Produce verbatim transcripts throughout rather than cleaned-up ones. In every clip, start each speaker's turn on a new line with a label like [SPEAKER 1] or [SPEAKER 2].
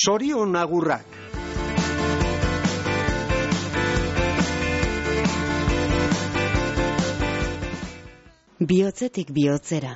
[SPEAKER 1] Sorion agurrak.
[SPEAKER 2] Bihotzetik bihotzera.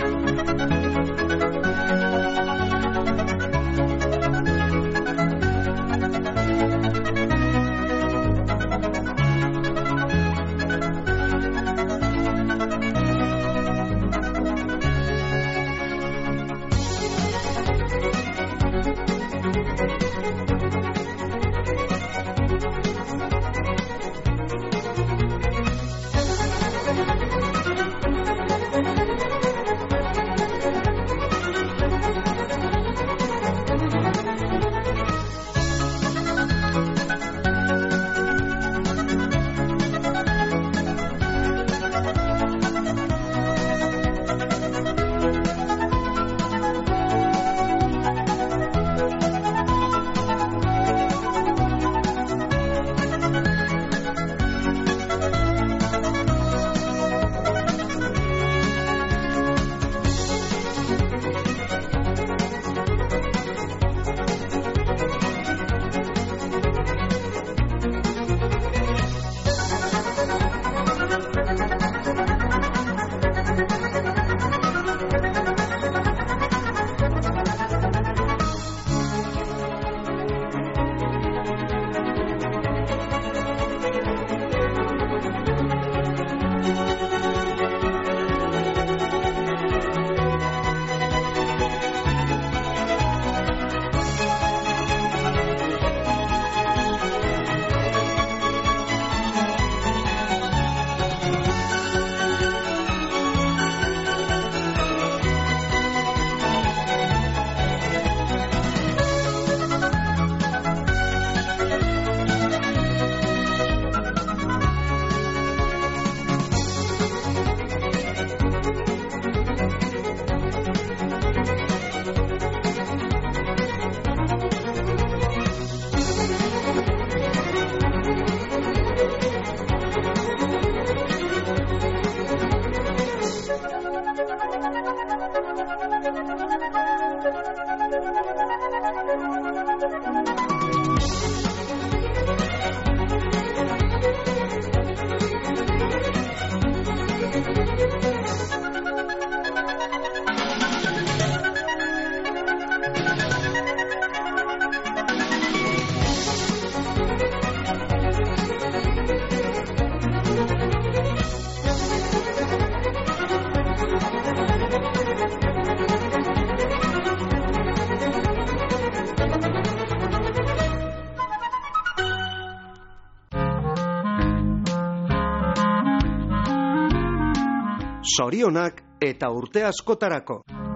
[SPEAKER 1] Zorionak eta urte askotarako.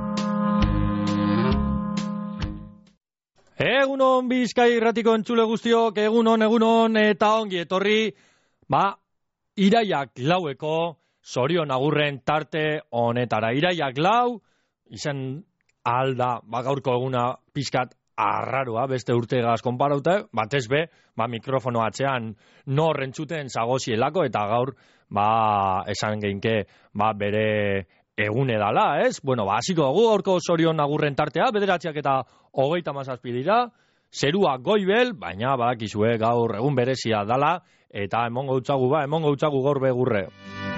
[SPEAKER 3] Egunon Bizkai irratiko entzule guztiok, egunon, egunon eta ongi etorri, ba, iraiak laueko Zorion agurren tarte honetara. Iraiak lau, izan alda, ba, gaurko eguna pizkat arraroa, beste urtegaz konparauta, batez be, ba, mikrofono atzean nor entzuten zagozielako, eta gaur, ba, esan geinke, ba, bere egune dala, ez? Bueno, ba, hasiko dugu, gaurko Zorion agurren tartea, bederatziak eta hogeita hamazazpi dira, zerua goibel, baina badakizue gaur egun berezia dala, eta emongo utzagu, ba, emongo utzagu gaur begurre.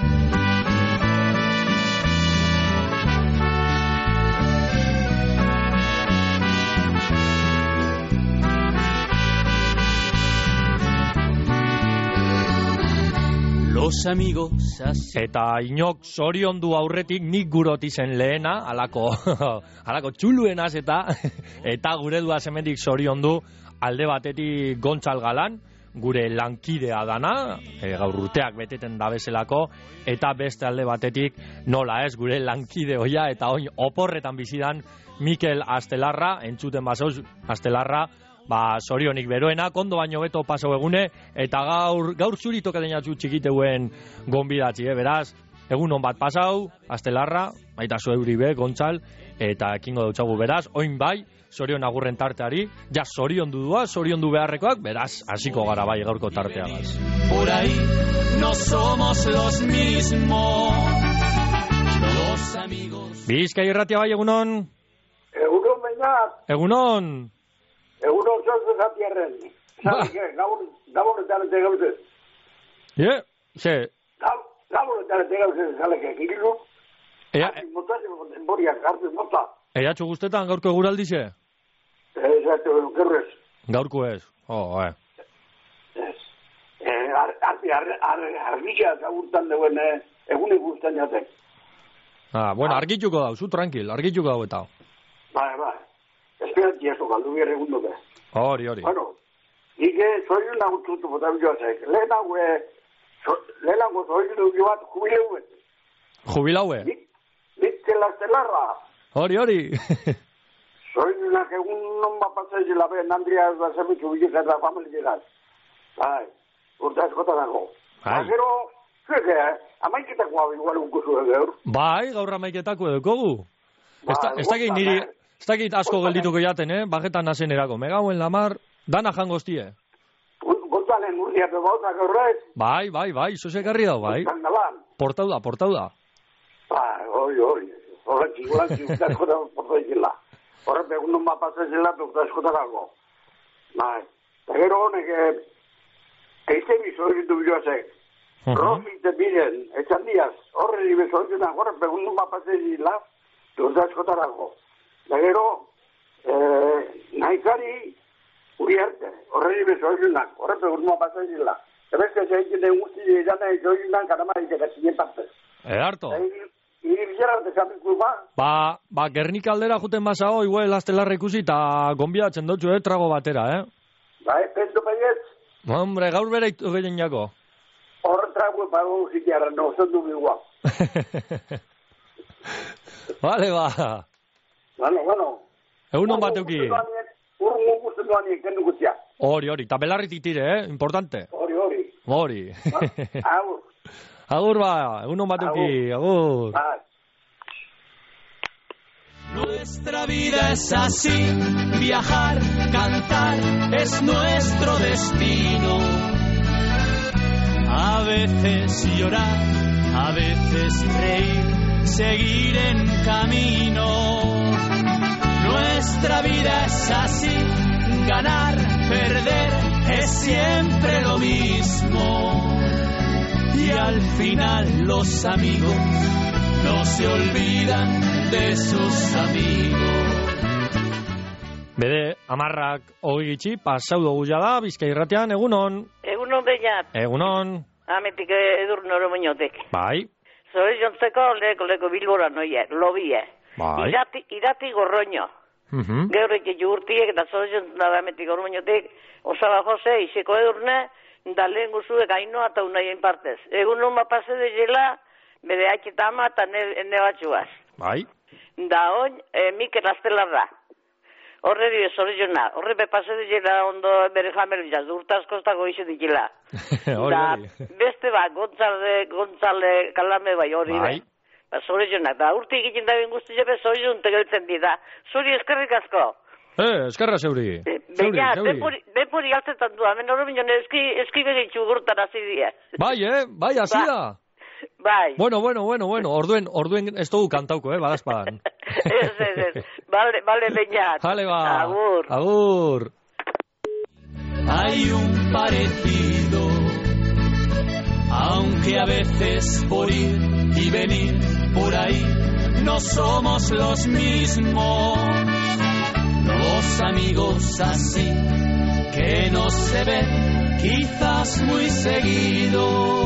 [SPEAKER 4] Los amigos así.
[SPEAKER 3] Eta inok zoriondu aurretik nik guroti zen lehena, alako, alako txuluenaz eta, eta gure duaz hemendik zoriondu alde batetik Gontzal Galan, gure lankidea dana, e, gaur urteak beteten dabezelako, eta beste alde batetik nola ez, gure lankide hoia, eta oin oporretan bizidan Mikel Astelarra, entzuten basoz Astelarra, ba, zorionik beroena, kondo baino beto paso egune, eta gaur, gaur zuri tokatenatzu txikiteuen gonbidatzi, eh? Beraz, egun on bat pasau, Astelarra, baita zueuri be, Gontzal, eta ekingo dautzagu beraz, oin bai, Zorion agurren tarteari, ja zorion dudua, zorion du beharrekoak, beraz, hasiko gara bai gaurko tarteagaz.
[SPEAKER 4] Por ahí no somos los mismos, los amigos.
[SPEAKER 3] Bizkai irratia bai, egunon?
[SPEAKER 5] Egunon, bainat.
[SPEAKER 3] Egunon?
[SPEAKER 2] Egun oso zatiarren. Gabon eta lete gauze.
[SPEAKER 3] Ie, ze...
[SPEAKER 2] Gabon eta lete gauze zaleke. Girilu.
[SPEAKER 3] Ea...
[SPEAKER 2] Boriak, hartu mota.
[SPEAKER 3] Ea txugustetan gaurko eguraldixe?
[SPEAKER 2] Ez, ez, gerrez.
[SPEAKER 3] Gaurko ez. Oh, eh.
[SPEAKER 2] Argia zagurtan deuen egun ikusten jatek.
[SPEAKER 3] Ah, bueno, argituko dau, zu tranquil, argituko dau eta.
[SPEAKER 2] Bai, bai. Esperanti eso, galdu bierre egun dute.
[SPEAKER 3] Hori, hori.
[SPEAKER 2] Bueno, ike zoiun nagututu botabioazek. Lehenago, lehenago zoiun dugu bat jubileue.
[SPEAKER 3] Jubilaue?
[SPEAKER 2] Bitke lastelarra.
[SPEAKER 3] Hori, hori.
[SPEAKER 2] Zoiunak egun non bapatza izela ben, Andria da zemitzu bilek eta familiegat. Bai. Urte askotarako.
[SPEAKER 3] Bai.
[SPEAKER 2] Gero, zueke, amaiketakoa igual unkuzu gaur.
[SPEAKER 3] Bai, gaur amaiketako edukogu.
[SPEAKER 2] Ba,
[SPEAKER 3] Ez dakit niri, ez dakit asko geldituko jaten, eh? Bajetan nazen erako. Megauen lamar, dana jangostie.
[SPEAKER 2] Gontzalen urdia pebauta gaurrez.
[SPEAKER 3] Bai, bai, bai, zozekarri dau, bai. Portau da, portau da.
[SPEAKER 2] Bai, hori, hori. Horretxi, horretxi, urte askotarako portau izela. Horret egun non bapatza izela, urte askotarako. Bai. Gero honek, Eite bizoitu biloazek, Rofite biren, etxan diaz, horre bizoitunak, horre pegundu mapazezila, urte askotarako. Da gero, nahikari uriarte, horre bizoitunak, horre pegundu mapazezila. Ebezke zeitzen den guzti dira bizoitunak, karamarik egazinen partez.
[SPEAKER 3] Edarto.
[SPEAKER 2] Iri bizarra desapiku ba?
[SPEAKER 3] Ba, ba, Gernika aldera juten basao, igual astelarra ikusi, eta gombiatzen dutxu, eh, trago batera, eh?
[SPEAKER 2] Ba, pentu paietz.
[SPEAKER 3] Hombre, gaur bera itu gehien jako.
[SPEAKER 2] Horren trago pago zikiarra, no, zondu bigua.
[SPEAKER 3] Vale, ba.
[SPEAKER 2] Bueno, bueno.
[SPEAKER 3] Egun hon bateuki.
[SPEAKER 2] Urrun guztu duan ikendu guztia.
[SPEAKER 3] Hori, hori, eta belarritik tire, eh? Importante.
[SPEAKER 2] Hori, hori.
[SPEAKER 3] Hori.
[SPEAKER 2] Agur.
[SPEAKER 3] Agur ba, egun hon bateuki, agur.
[SPEAKER 2] Bai.
[SPEAKER 4] Nuestra vida es así, viajar, cantar, es nuestro destino. A veces llorar, a veces reír, seguir en camino. Nuestra vida es así, ganar, perder, es siempre lo mismo. Y al final los amigos no se olvidan de sus amigos.
[SPEAKER 3] Bede, amarrak hogei gitxi, pasau dugu jada, Bizkai irratean, egunon.
[SPEAKER 5] Egunon beñat.
[SPEAKER 3] Egunon.
[SPEAKER 5] Ametik edur noro moñotek.
[SPEAKER 3] Bai.
[SPEAKER 5] Zore jontzeko leko leko bilbora noie, lobie.
[SPEAKER 3] Bai.
[SPEAKER 5] Irati, irati gorroño.
[SPEAKER 3] Uh-huh.
[SPEAKER 5] Geurrek jurtiek eta zore jontzena da ametik gorroñotek, osaba jose, iseko edurne, da lehen guzuek ainoa eta unaien partez. Egunon mapase de jela, bede haitxeta ama eta ne batxuaz.
[SPEAKER 3] Bai.
[SPEAKER 5] Da oin, e, Mikel Astelarra. Horre dio zorizona. Horre bepase dira ondo bere jamel jaz. Urtazkostako iso dikila.
[SPEAKER 3] Hori,
[SPEAKER 5] da,
[SPEAKER 3] hori.
[SPEAKER 5] beste bat, Gontzale, Gontzale kalame bai hori.
[SPEAKER 3] Bai.
[SPEAKER 5] Ba, zorizona. Da, urte egiten da ben guzti jabe zorizun tegeltzen dira. Zuri eskerrik asko.
[SPEAKER 3] Eh, eskerra zeuri.
[SPEAKER 5] Baina, benpuri altzetan du. Hemen hori minon eski, eski begitxu gurtan hasi dira.
[SPEAKER 3] Bai, eh? Bai, hasi da.
[SPEAKER 5] Bai.
[SPEAKER 3] Bueno, bueno, bueno, bueno. Orduen, orduen ez dugu kantauko, eh? Badazpadan.
[SPEAKER 5] Ez, ez, ez. Vale, vale, beñat.
[SPEAKER 3] Jale, ba.
[SPEAKER 5] Agur.
[SPEAKER 3] Agur.
[SPEAKER 4] Hay un parecido, aunque a veces por ir y venir por ahí no somos los mismos. Los amigos así que no se ven quizás muy seguido.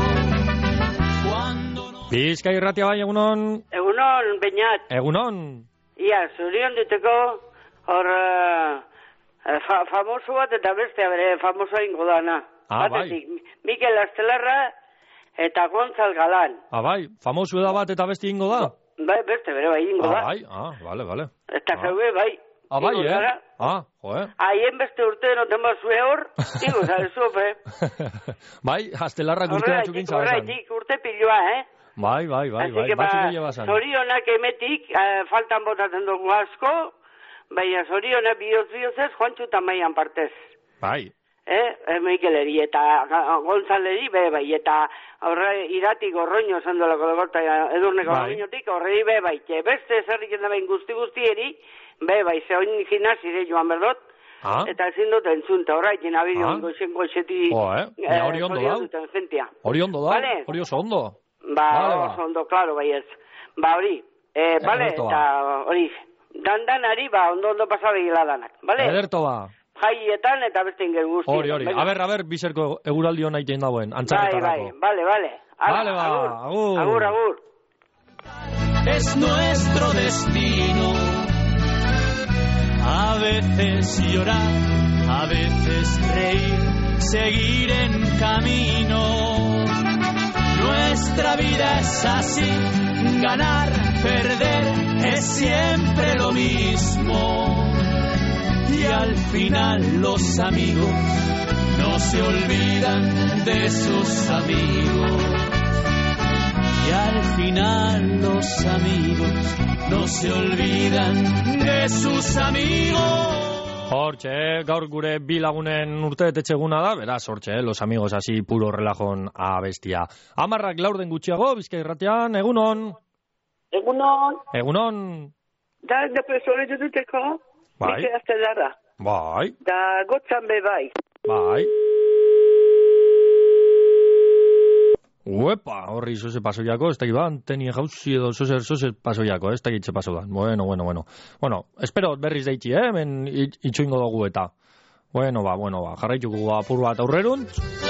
[SPEAKER 3] Bizkai irratia bai, egunon.
[SPEAKER 6] Egunon, beñat.
[SPEAKER 3] Egunon.
[SPEAKER 6] Ia, zurion diteko, hor, uh, fa, famoso bat eta beste, bere, famosoa ingo dana.
[SPEAKER 3] Ah,
[SPEAKER 6] batetik, bai. Mikel Astelarra eta Gontzal Galan.
[SPEAKER 3] Ah, bai, famoso da bat eta beste ingo da?
[SPEAKER 6] Bai, beste, bere, bai, ingo
[SPEAKER 3] ah,
[SPEAKER 6] da.
[SPEAKER 3] Ah, bai, ah, vale, vale.
[SPEAKER 6] Eta
[SPEAKER 3] ah.
[SPEAKER 6] zeue, bai.
[SPEAKER 3] Ah, bai, eh?
[SPEAKER 6] Zara.
[SPEAKER 3] Ah, joe.
[SPEAKER 6] Haien beste urte no tema zue hor, ingo zare zupe.
[SPEAKER 3] Bai, Astelarrak urte batzuk intza basan.
[SPEAKER 6] Horreitik, urte pilua, eh?
[SPEAKER 3] Bai, bai, bai, bai,
[SPEAKER 6] ba,
[SPEAKER 3] batzuk dira basan.
[SPEAKER 6] zorionak emetik, uh, faltan botatzen dugu asko, baina zorionak bihotz-bihotzez, Juantxu tamaian partez.
[SPEAKER 3] Bai.
[SPEAKER 6] Eh, Mikeleri eta Gonzaleri, be, bai, eta horre irati gorroño zendolako dagorta edurneko bai. Gorroñotik, horrei be, bai, beste zerrik endabein guzti-guztieri, be, bai, zehoin ginazire joan berdot,
[SPEAKER 3] Ah?
[SPEAKER 6] Eta ezin dut entzun, eta horrekin nabide
[SPEAKER 3] Ah?
[SPEAKER 6] goizen goizeti...
[SPEAKER 3] Jo, eh?
[SPEAKER 6] eh,
[SPEAKER 3] Hori ondo
[SPEAKER 6] zorion
[SPEAKER 3] da?
[SPEAKER 6] duten jentia.
[SPEAKER 3] Hori ondo da?
[SPEAKER 6] Vale?
[SPEAKER 3] Hori oso ondo?
[SPEAKER 6] Ba,
[SPEAKER 3] Vale, ba.
[SPEAKER 6] oso ondo, klaro, bai ez. Ba, hori, eh, bale,
[SPEAKER 3] Ederto ba.
[SPEAKER 6] eta hori, dandanari, ba, ondo-ondo pasabegila danak, bale?
[SPEAKER 3] Ederto ba.
[SPEAKER 6] Jaietan eta beste ingen guzti.
[SPEAKER 3] Hori, hori. Aber, aber, bizerko eguraldi hona iten dauen,
[SPEAKER 6] Bai,
[SPEAKER 3] antzaketarako.
[SPEAKER 6] bai, bale, bale. Ala,
[SPEAKER 3] Vale, ba, agur.
[SPEAKER 6] Agur, agur.
[SPEAKER 4] Es nuestro destino. A veces llorar, a veces reír, seguir en camino. Nuestra vida es así, ganar, perder, es siempre lo mismo. Y al final los amigos no se olvidan de sus amigos. Y al final los amigos no se olvidan de sus amigos.
[SPEAKER 3] Hortxe, gaur gure bi lagunen urtebetetxeguna da, beraz, hortxe, los amigos así puro relajon abestia. Amarrak laurden gutxiago, Bizkai irratean, egunon.
[SPEAKER 7] Egunon,
[SPEAKER 3] Egunon.
[SPEAKER 7] da depresore duteko,
[SPEAKER 3] Bai.
[SPEAKER 7] Mike Astelarra,
[SPEAKER 3] Bai,
[SPEAKER 7] da gotzan be bai.
[SPEAKER 3] bai. Uepa, horri zoze pasoiako, ez dakit ba, antenia jauzi edo zoze, zoze pasoiako, ez dakit ze paso da. Bueno, bueno, bueno. Bueno, espero berriz deitzi, eh, hemen it- itxoingo dugu eta. Bueno, ba, bueno, ba, jarraituko apur bat aurrerun.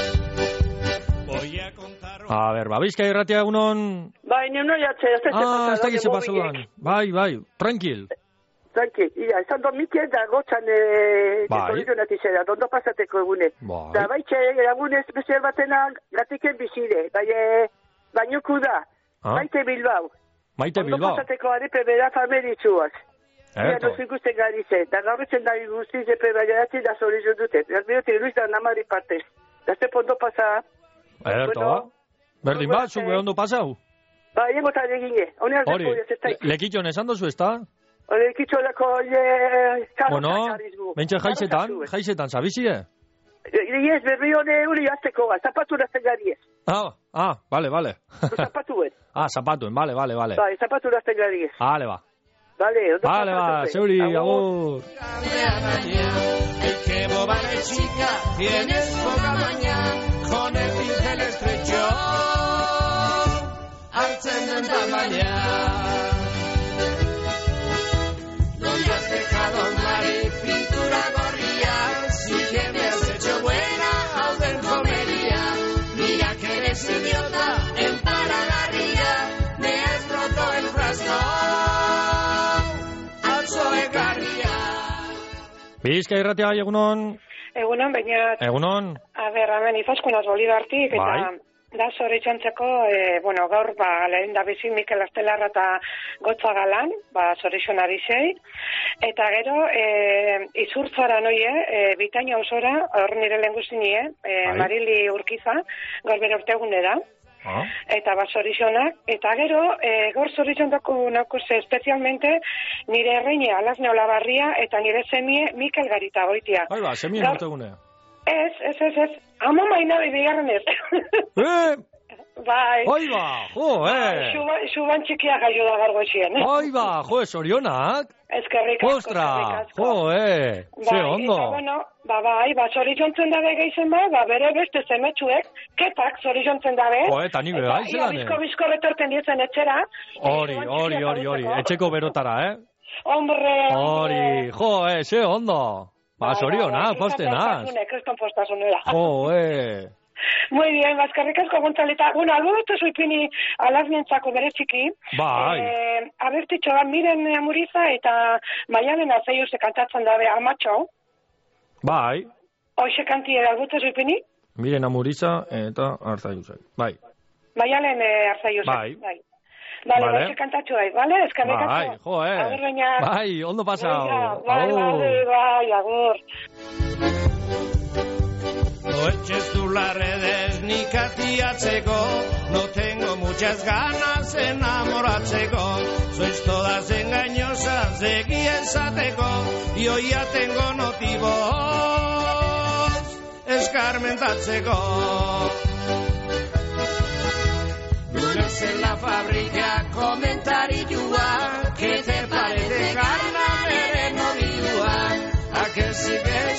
[SPEAKER 3] A ber, ba, Bizkai irratia egunon.
[SPEAKER 7] Bai, ni no jatze, ez dakit
[SPEAKER 3] Ah, ez dakit ze paso da. Bai, bai, tranquil.
[SPEAKER 7] Tranquil, ia, esan do Mike da gotzan e,
[SPEAKER 3] Bai.
[SPEAKER 7] solizionatizera, dondo pasateko egune.
[SPEAKER 3] Bai.
[SPEAKER 7] Da baitxe egune espezial batena gatiken bizire, bai, e, bainuku da,
[SPEAKER 3] Ah?
[SPEAKER 7] Maite Bilbao.
[SPEAKER 3] Maite
[SPEAKER 7] Ondo
[SPEAKER 3] Bilbao.
[SPEAKER 7] pasateko arepe bera fameritzuaz. Ia,
[SPEAKER 3] Erto.
[SPEAKER 7] no ikusten gari ze, da gaurretzen da guztiz epe baiaratzi da solizion dute. Gazbiotik Luis da namari partez. Da ze pondo pasa...
[SPEAKER 3] Erto,
[SPEAKER 7] Bueno,
[SPEAKER 3] ba. Berdin bat, zu be ondo pasau.
[SPEAKER 7] Ba, yengo eta egine. Honean
[SPEAKER 3] Hori,
[SPEAKER 7] zeko, ez
[SPEAKER 3] le- lekitxon esan dozu, ez da?
[SPEAKER 7] Hori, kitxolako, e,
[SPEAKER 3] Bueno, bentsa jaizetan, jaizetan, sabizie?
[SPEAKER 7] Iez, berri hone, uri azteko, zapatu da zegari ez.
[SPEAKER 3] Ah, ah, vale, vale.
[SPEAKER 7] Zapatuen.
[SPEAKER 3] Ah, zapatuen, vale, vale, vale.
[SPEAKER 7] Bai, zapatu da zegari ez.
[SPEAKER 3] Vale, ba.
[SPEAKER 7] Vale, ondo
[SPEAKER 3] Vale, ba,
[SPEAKER 7] pasatute.
[SPEAKER 3] zeuri,
[SPEAKER 7] Agur.
[SPEAKER 3] agur.
[SPEAKER 4] Qué boba de chica, tienes poca maña, con el pincel estrecho, hartzen den tamaña. No le has dejado Mari pintura gorría, sí que me has hecho buena, auden comería. Mira que eres idiota, en Paragarría, me has roto el frasco, alzo egarría.
[SPEAKER 3] Bizkai irratia egunon.
[SPEAKER 8] Egunon, baina,
[SPEAKER 3] Egunon.
[SPEAKER 8] a ber, hemen izaskunaz bolibartik, eta
[SPEAKER 3] Bai.
[SPEAKER 8] da zoritxantzeko, e, bueno, gaur, ba, lehen da bizi Mikel Astelarra eta Gotza Galan, ba, zorizionari zei, eta gero, e, izurtzara noie, e, bitaina osora, hor nire lehen guztinie, e,
[SPEAKER 3] Bai.
[SPEAKER 8] Marili Urkiza, gaur bere urtegune da,
[SPEAKER 3] Ah,
[SPEAKER 8] eta ba, zorizionak, eta gero, e, gaur zoriziontako nakuze, espezialmente, nire erreine Alazne Olabarria, eta nire semie Mikel Garita goitia.
[SPEAKER 3] bai ba, semien
[SPEAKER 8] Gaur-
[SPEAKER 3] urtegunea.
[SPEAKER 8] Ez, ez, ez, ez. Ama maina bigarren ez.
[SPEAKER 3] Eh,
[SPEAKER 8] Bai.
[SPEAKER 3] oi ba, jo, eh.
[SPEAKER 8] Xuban, xuban txikia gaio da gargo esien.
[SPEAKER 3] Oi ba, jo, sorionak.
[SPEAKER 8] Eskerrik asko,
[SPEAKER 3] Ostra,
[SPEAKER 8] eskerrik asko.
[SPEAKER 3] jo, eh. Ze
[SPEAKER 8] Bai,
[SPEAKER 3] ondo.
[SPEAKER 8] Eta, bueno, ba, bai, ba, zorizontzen dabe geizen ba, ba, bere beste zemetxuek, ketak zorizontzen dabe.
[SPEAKER 3] Jo, eta ni be bai
[SPEAKER 8] Eta, ia,
[SPEAKER 3] zelan, eh.
[SPEAKER 8] bizko, bizko retorten dietzen etxera.
[SPEAKER 3] Hori,
[SPEAKER 8] Xuban
[SPEAKER 3] hori,
[SPEAKER 8] txikia
[SPEAKER 3] hori, hori.
[SPEAKER 8] zaudeteko.
[SPEAKER 3] Etxeko berotara, eh.
[SPEAKER 8] Hombre,
[SPEAKER 3] Hori, jo, eh, ze ondo. Ba, sorionak, postenaz.
[SPEAKER 8] Kriston postasunera.
[SPEAKER 3] Jo, eh.
[SPEAKER 8] Muy bien, baskarrik asko gontzaleta. Bueno, albo beto zuipini alaznentzako bereziki.
[SPEAKER 3] Bai.
[SPEAKER 8] Eh, abertitxo bat miren amuriza eta maialen azeiuze kantatzen dabe amatxo.
[SPEAKER 3] Bai.
[SPEAKER 8] Hoxe kantie albo beto zuipini.
[SPEAKER 3] Miren amuriza eta arzaiuzek. Bai.
[SPEAKER 8] Maialen eh, arzaiuze.
[SPEAKER 3] Bai.
[SPEAKER 8] Bai. Vale,
[SPEAKER 3] Vale.
[SPEAKER 8] hoxe kantatxo bai, vale? Eskarrik asko.
[SPEAKER 3] Bai, jo, eh.
[SPEAKER 8] Agur, baina.
[SPEAKER 3] Bai, ondo pasau.
[SPEAKER 8] Venga, Bai,
[SPEAKER 3] Agur.
[SPEAKER 8] bai, bai, agur.
[SPEAKER 4] No eches tú las redes ni catiatzeko, no tengo muchas ganas de enamoratzeko, sois todas engañosas, seguí esateko, y hoy ya tengo motivos escarmentatzeko. Lunes en la fábrica, comentarillua, ¿qué te parece Carla Merenolidua? A que si que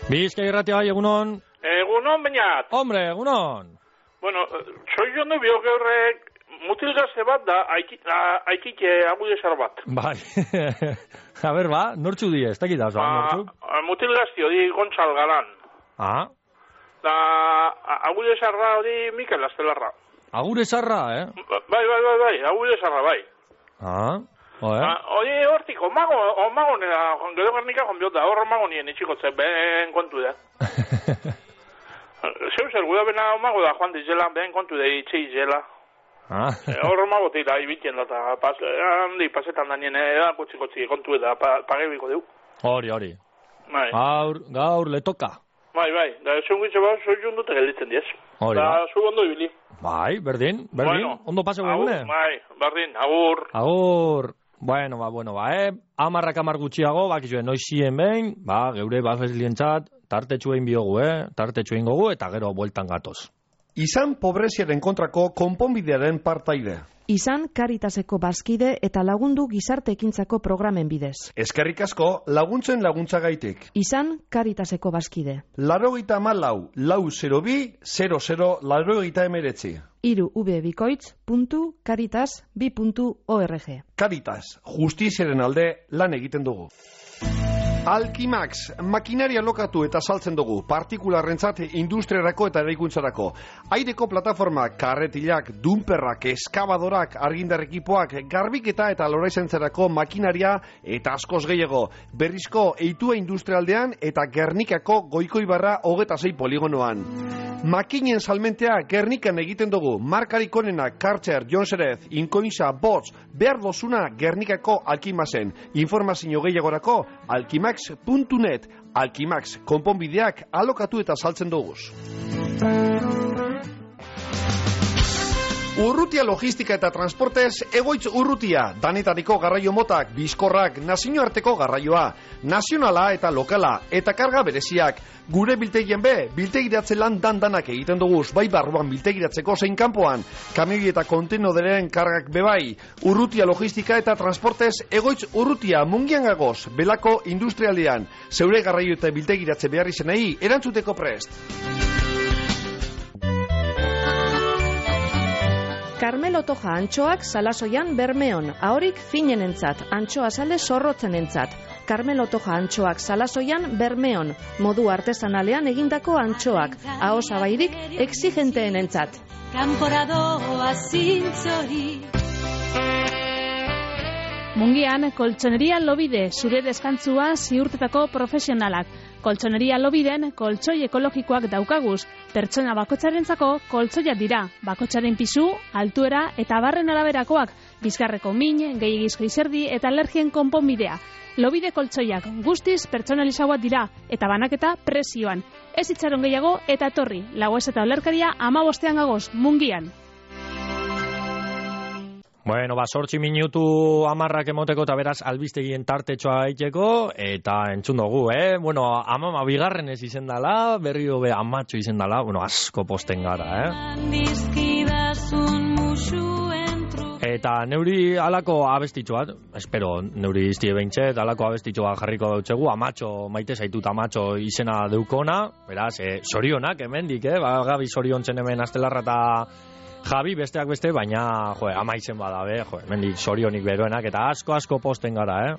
[SPEAKER 3] Bizkai Irratia bai, egunon.
[SPEAKER 9] Egunon, bainat.
[SPEAKER 3] Hombre, egunon.
[SPEAKER 9] Bueno, soy jo no bio gaurrek mutil gazte bat da, aikik agudezar bat.
[SPEAKER 3] Bai. A ber, ba, nortzu di, ez dakit da, nortzu?
[SPEAKER 9] Mutil gaztio, di Gontzal Galan.
[SPEAKER 3] Ah.
[SPEAKER 9] Da, agudezarra, di Mikel Astelarra.
[SPEAKER 3] Agudezarra, eh?
[SPEAKER 9] Bai, bai, bai, bai, agudezarra, bai.
[SPEAKER 3] Ah, oe.
[SPEAKER 9] Oie, hortik, omago, omago nera, gero gernika jonbiot da, hor omago nien itxikotze, ben kontu da. Zeu zer, guda bena omago da, joan dizela, ben kontu da, itxei zela.
[SPEAKER 3] Ah.
[SPEAKER 9] Hor omago tira, ibitien da, eta handi pasetan da nien, edan kotzi-kotzi kontu da, pagebiko deu.
[SPEAKER 3] Hori, hori.
[SPEAKER 9] Bai.
[SPEAKER 3] Gaur, gaur, le toka.
[SPEAKER 9] Bai, bai, da, zeu gitxe bat, zoi jundute gelditzen diez.
[SPEAKER 3] Hori,
[SPEAKER 9] da,
[SPEAKER 3] ba.
[SPEAKER 9] zu ondo ibili.
[SPEAKER 3] Bai, berdin, berdin,
[SPEAKER 9] bueno,
[SPEAKER 3] ondo pase gugune.
[SPEAKER 9] Bai, berdin, agur.
[SPEAKER 3] Agur. Bueno, ba, bueno, ba, eh? Amarrak amar gutxiago, bakizue, noizien behin, ba, geure bafeslientzat, tartetxuein biogu, eh? Tartetxuein gogu, eta gero bueltan gatoz.
[SPEAKER 1] Izan pobreziaren kontrako konponbidearen partaide.
[SPEAKER 10] Izan Caritaseko bazkide eta lagundu gizarte ekintzako programen bidez.
[SPEAKER 1] Eskerrik asko laguntzen laguntzagaitik.
[SPEAKER 10] Izan Caritaseko bazkide.
[SPEAKER 1] Laurogeita hamalau, lau zero bi, zero zero, laurogeita emeretzi.
[SPEAKER 10] Hiru ubebikoitz puntu caritas bi puntu org.
[SPEAKER 1] Caritas, justiziaren alde lan egiten dugu. Alkimax, makinaria lokatu eta saltzen dugu, partikularrentzat industriarako eta eraikuntzarako. Aireko plataformak, karretilak, dumperrak, eskabadorak, argindar ekipoak, garbiketa eta loraizentzarako makinaria eta askoz gehiago. Berrizko eitua industrialdean eta Gernikako Goikoibarra hogeta sei poligonoan. Makinen salmentea Gernikan egiten dugu, markarik onenak, Kartzer, Jonserez, Inkoinza, Bots, behar dozuna Gernikako Alkimaxen. Informazio gehiagorako, alkimax puntu net, Alkimax, konponbideak alokatu eta saltzen duguz. Urrutia logistika eta transportez, egoitz urrutia, danetariko garraio motak, bizkorrak, nazioarteko garraioa, nazionala eta lokala, eta karga bereziak. Gure biltegien be, biltegiratze lan dan-danak egiten duguz, bai barruan biltegiratzeko zein kanpoan, kamioi eta kontenoderen kargak bebai. Urrutia logistika eta transportez, egoitz urrutia, mungian gagoz, belako industrialdean, zeure garraio eta biltegiratze behar izenei, erantzuteko prest.
[SPEAKER 10] Carmelo Toja antxoak Salasoian Bermeon, ahorik finenentzat, antxoa sale zorrotzenentzat. Carmelo Toja antxoak Salasoian Bermeon, modu artesanalean egindako antxoak, ahosabairik exigenteenentzat.
[SPEAKER 11] Kanporadoa zintzori.
[SPEAKER 12] Mungian, koltsoneria Lobide, zure deskantzua ziurtetako profesionalak. Koltsoneria Lobiden, koltsoi ekologikoak daukaguz. Pertsona bakotxarentzako koltsoia dira. Bakotxaren pisu, altuera eta barren araberakoak. Bizkarreko min, gehiagizko izerdi eta alergien konponbidea. Lobide koltsoiak guztiz pertsonalizagoak dira eta banaketa presioan. Ez itxaron gehiago eta etorri. Lagoez eta olerkaria amabostean gagoz, Mungian.
[SPEAKER 3] Bueno, ba, sortzi minutu amarrak emoteko eta beraz albistegien tartetxoa gaiteko, eta entzun dugu, eh? Bueno, amama bigarren ez izen dala, berri hobe amatxo izen dala, bueno, asko posten gara, eh? Eta neuri alako abestitxoat, espero neuri iztie behintzet, alako abestitxoa jarriko dautxegu, amatxo, maite zaitut amatxo izena deukona, beraz, eh, sorionak hemendik, eh? Ba, gabi soriontzen hemen Astelarra eta Javi besteak beste, baina, jo, ama izen bada, be, jo, hemendik sorionik beroenak, eta asko-asko posten gara, eh?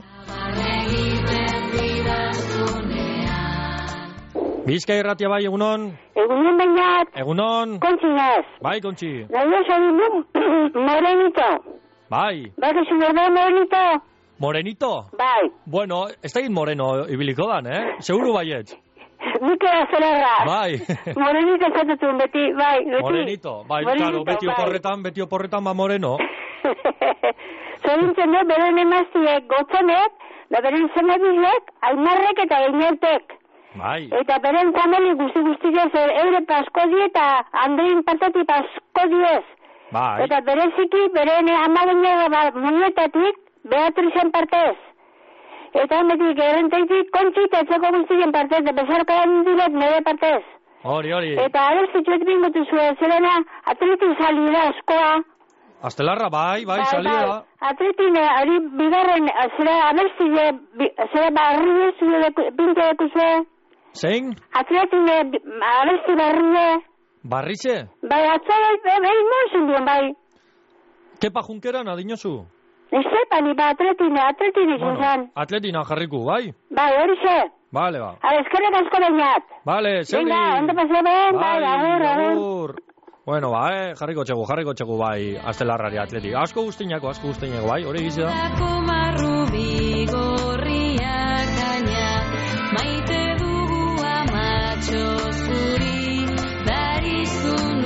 [SPEAKER 3] Bizkai Irratia bai, egunon?
[SPEAKER 13] Egunon bainat.
[SPEAKER 3] Egunon?
[SPEAKER 13] Kontzinaz.
[SPEAKER 3] Bai, kontzi.
[SPEAKER 13] Gaia sabinu, morenito.
[SPEAKER 3] Bai.
[SPEAKER 13] Bai, que zure bai morenito.
[SPEAKER 3] Morenito?
[SPEAKER 13] Bai.
[SPEAKER 3] Bueno, ez da moreno ibiliko dan, eh? Seguru baiet.
[SPEAKER 13] Mikel Astelarra.
[SPEAKER 3] Bai.
[SPEAKER 13] Morenito esatutun, beti, bai, beti.
[SPEAKER 3] Morenito, bai, claro, beti oporretan, beti oporretan, ba moreno.
[SPEAKER 13] Zorintzen dut, beren emaztiek gotzonek, da beren zenedizek, aimarrek eta gainertek.
[SPEAKER 3] Bai.
[SPEAKER 13] Eta beren famili guzti-guztiez, eure pasko die eta Andrein partati pasko diez.
[SPEAKER 3] Bai.
[SPEAKER 13] Eta bereziki, beren amagine muñetatik, Beatrizen partez. Eta hemetik errenteitik kontxit etzeko guztien partez, de bezarkadan dilet nire partez.
[SPEAKER 3] Hori, hori.
[SPEAKER 13] Eta abertzitxuet bingotu zuen, zelena atletin salida askoa.
[SPEAKER 3] Astelarra, bai, bai, salida.
[SPEAKER 13] Atletin, hori bigarren, zera abertzile, zera barri zure binte deku zuen.
[SPEAKER 3] Zein?
[SPEAKER 13] Atletine, abesti barrie.
[SPEAKER 3] Barrize?
[SPEAKER 13] Bai, atzai, behin noizen duen, bai.
[SPEAKER 3] Kepa junkeran adinozu?
[SPEAKER 13] Ezepani, ba, atletine, atletine
[SPEAKER 3] Bueno,
[SPEAKER 13] zuzan.
[SPEAKER 3] atletina jarriku, bai?
[SPEAKER 13] Bai, hori ze.
[SPEAKER 3] Vale, ba.
[SPEAKER 13] Ara, eskerrik asko bainat.
[SPEAKER 3] Vale, zeuri.
[SPEAKER 13] Venga, ondo pase ben, bai, agur, agur.
[SPEAKER 3] agur. Bueno, ba, eh, jarriko txegu, jarriko txegu, bai, astelarrari atletik. Asko guztiñako, asko guztiñako, bai, hori gizi da.
[SPEAKER 11] Marrubi gorriak gaina, maite dugu amatxo zuri, darizun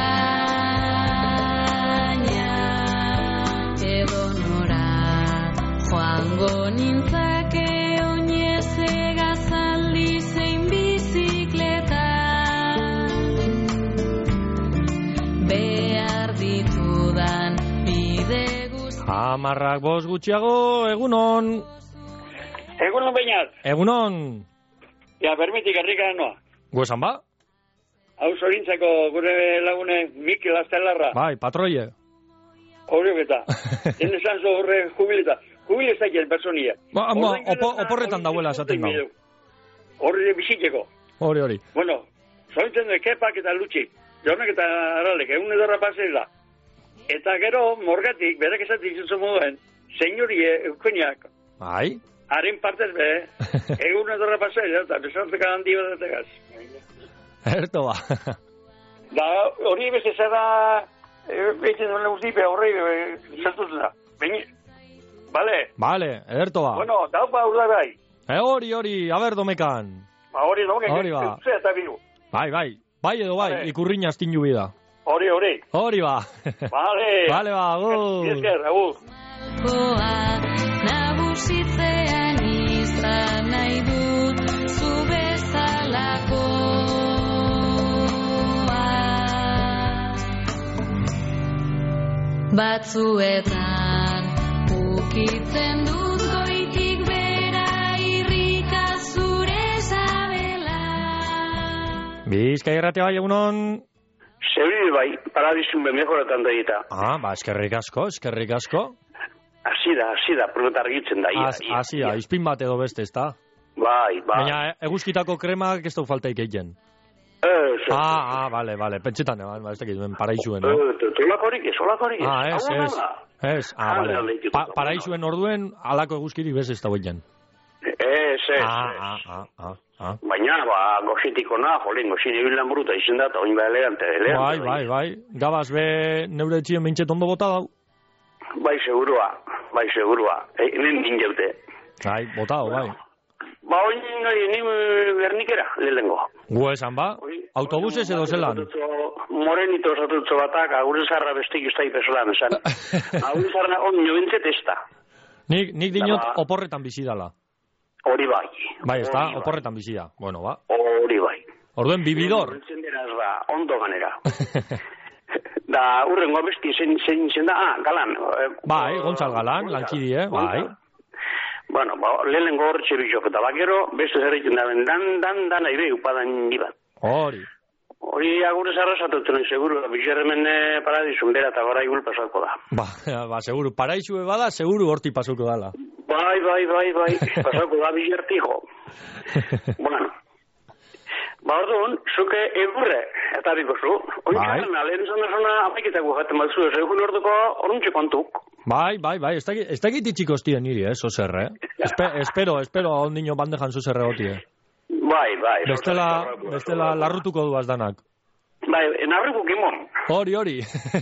[SPEAKER 11] usaina. Edo nora, joango nintzake oinez egazaldi zein bizikleta. Behar ditudan bide guzti.
[SPEAKER 3] Amarrak bost gutxiago, egunon.
[SPEAKER 14] Egunon bainat.
[SPEAKER 3] Egunon.
[SPEAKER 14] Ja, permitik herrikara noa.
[SPEAKER 3] Guesan ba?
[SPEAKER 14] Hau zorintzako gure lagune Mikel Astelarra.
[SPEAKER 3] Bai, patroie.
[SPEAKER 14] Horiok eta. Jende esan zo horre jubileta. Jubileta egin personia.
[SPEAKER 3] Ba, ba, opo, oporretan dauela esaten gau.
[SPEAKER 14] Horri bizitzeko.
[SPEAKER 3] Hori, hori.
[SPEAKER 14] Bueno, zorintzen du kepak eta lutxik. Jornak eta aralek, egun edorra pasela. Eta gero, morgatik, berak esatik zutzen moduen, senyorie eukoniak.
[SPEAKER 3] Bai.
[SPEAKER 14] Haren partez be, egun edorra pasela, eta besarteka handi badategaz.
[SPEAKER 3] Erto ba.
[SPEAKER 14] Da, hori beste zara, beste duen guztipe horri zertutzen da. Beni, bale?
[SPEAKER 3] Bale, erto ba.
[SPEAKER 14] Bueno, daupa urda bai.
[SPEAKER 3] E hori, hori, aber domekan.
[SPEAKER 14] Ba, hori domekan,
[SPEAKER 3] hori ba.
[SPEAKER 14] Eta bilu.
[SPEAKER 3] Bai, bai. Bai edo bai, vale. Ikurriña astinju bida.
[SPEAKER 14] Hori, hori.
[SPEAKER 3] Hori ba.
[SPEAKER 14] Vale.
[SPEAKER 3] Vale ba, agur.
[SPEAKER 14] Esker, agur.
[SPEAKER 11] Nagusitzean izan nahi dut zu bezalakoa. Batzuetan ukitzen dut goitik bera irrika zure sabela.
[SPEAKER 3] Bizkai irratia bai, egunon.
[SPEAKER 2] Zeuri bai, paradizun be mejoratan da eta.
[SPEAKER 3] Ah, ba, eskerrik asko, eskerrik asko.
[SPEAKER 2] Asi da, asi da, proletar gitzen da.
[SPEAKER 3] Asi da, izpin bat edo beste, ez da?
[SPEAKER 2] Bai, bai.
[SPEAKER 3] Baina, eguzkitako kremak ez du faltaik egin.
[SPEAKER 2] Ez, ez.
[SPEAKER 3] Ah, ah, bale, bale, pentsetan, ba, ez dakit, paraixuen, no?
[SPEAKER 2] Tolakorik ez, olakorik ez.
[SPEAKER 3] Ah, ez, ez, ez, ah, bale. Paraixuen orduen, alako eguzkirik bez ez da egin.
[SPEAKER 2] Ez, ez,
[SPEAKER 3] ah, ah, ah, ah, ah.
[SPEAKER 2] Baina, ba, goxitiko na, jolin, goxin ebilan bruta izen data, oin ba elegante, elegante.
[SPEAKER 3] Bai, bai, bai, gabaz be neure etxien mintxet ondo bota dau.
[SPEAKER 2] Bai, segurua, bai, segurua, e, nen ningeute.
[SPEAKER 3] Bai, bota dau, bai.
[SPEAKER 2] Ba, oin ni bernikera, lehengo.
[SPEAKER 3] Gu esan ba, autobusez edo zelan?
[SPEAKER 2] Morenito osatutzo batak, agure zarra bestik ustai pesolan, esan. Agure zarra on nioentzet ez da.
[SPEAKER 3] Nik, nik dinot oporretan bizi dala.
[SPEAKER 2] Hori bai.
[SPEAKER 3] Bai, ez da, oporretan bizi da. Bueno, ba.
[SPEAKER 2] Hori bai.
[SPEAKER 3] Orduen bibidor.
[SPEAKER 2] Entzenderaz ba, ondo ganera. Da, urrengo abesti, zen, zen, zen da, ah, galan.
[SPEAKER 3] Bai, Gontzal Galan, lankidi, eh, bai.
[SPEAKER 2] Bueno, ba, lehenengo horretxe bizok, eta bakero, beste zerretzen da, dan, dan, dan, aibe, upadan nibat.
[SPEAKER 3] Hori.
[SPEAKER 2] Hori agure zarra zatutzen, seguru, bizarremen paradizun bera eta gara igul pasako da.
[SPEAKER 3] Ba, ba, seguru, paraizue bada, seguru horti pasoko dala.
[SPEAKER 2] Bai, bai, bai, bai, pasako da bizartijo. Bueno. Ba, orduan, zuke egurre, eta biko zu. Ointzaren, bai. Lehen zan da zona amaiketako jaten bat zu, ez egun orduko oruntxe kontuk.
[SPEAKER 3] Bai, bai, bai, ez da egit itxiko ostien niri, eh, zozerre, eh? Espe, espero, espero, ondino bandejan zozerre goti, eh?
[SPEAKER 2] Bai, bai.
[SPEAKER 3] Bestela, bestela larrutuko duaz danak.
[SPEAKER 2] Bai, enarriko kimon.
[SPEAKER 3] Hori, hori.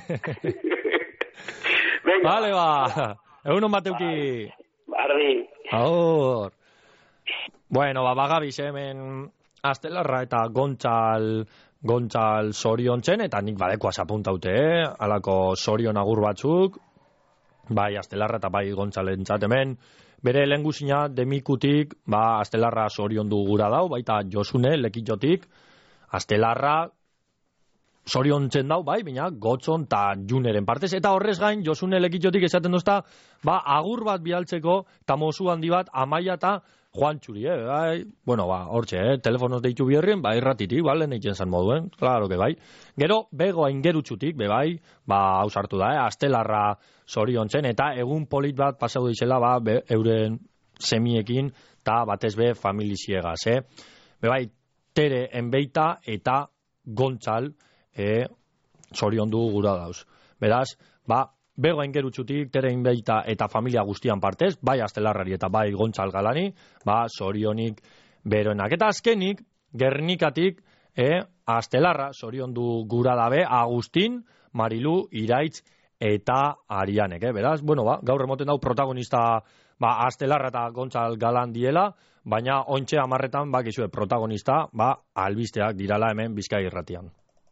[SPEAKER 3] Vale, ba, egunon bateuki.
[SPEAKER 2] Bardi.
[SPEAKER 3] Aur. Bueno, ba, bagabiz hemen Astelarra eta Gontzal, Gontzal zoriontzen, eta nik badeko asapuntaute, eh? Alako zorion agur batzuk, bai Astelarra eta bai Gontzalen hemen, bere lehengusina demikutik, ba Astelarra zorion du gura dau, baita Josune lekitxotik, Astelarra zoriontzen dau, bai, baina Gotzon eta Juneren partez, eta horrez gain Josune lekitxotik esaten dozta, ba agur bat bialtzeko, eta mozu handi bat Amaia eta Juan Txuri, eh, bai, bueno, ba, hortxe, eh, telefonoz deitu bierrien, ba, irratitik, ba, lehen eitzen zan moduen, klaro que bai. Gero, bego aingerutxutik, be bai, ba, hausartu da, eh, Astelarra zoriontzen, eta egun polit bat pasau dizela, ba, be, euren semiekin, eta batez be, familiziegaz, eh. bebai, Tere Enbeita eta Gontzal e, zoriondu gura dauz. Beraz, ba, bego engerutxutik, Tere Enbeita eta familia guztian partez, bai Astelarrari eta bai Gontzal Galani, ba, zorionik beroenak. Eta azkenik, Gernikatik, e, Astelarra zoriondu gura dabe, Agustin, Marilu, Iraitz eta Arianek, eh? Beraz, bueno, ba, gaur emoten dau protagonista ba, Astelarra eta Gontzal Galan diela, baina ontxe amarretan, ba, gizue, protagonista, ba, albisteak dirala hemen Bizkai Irratian.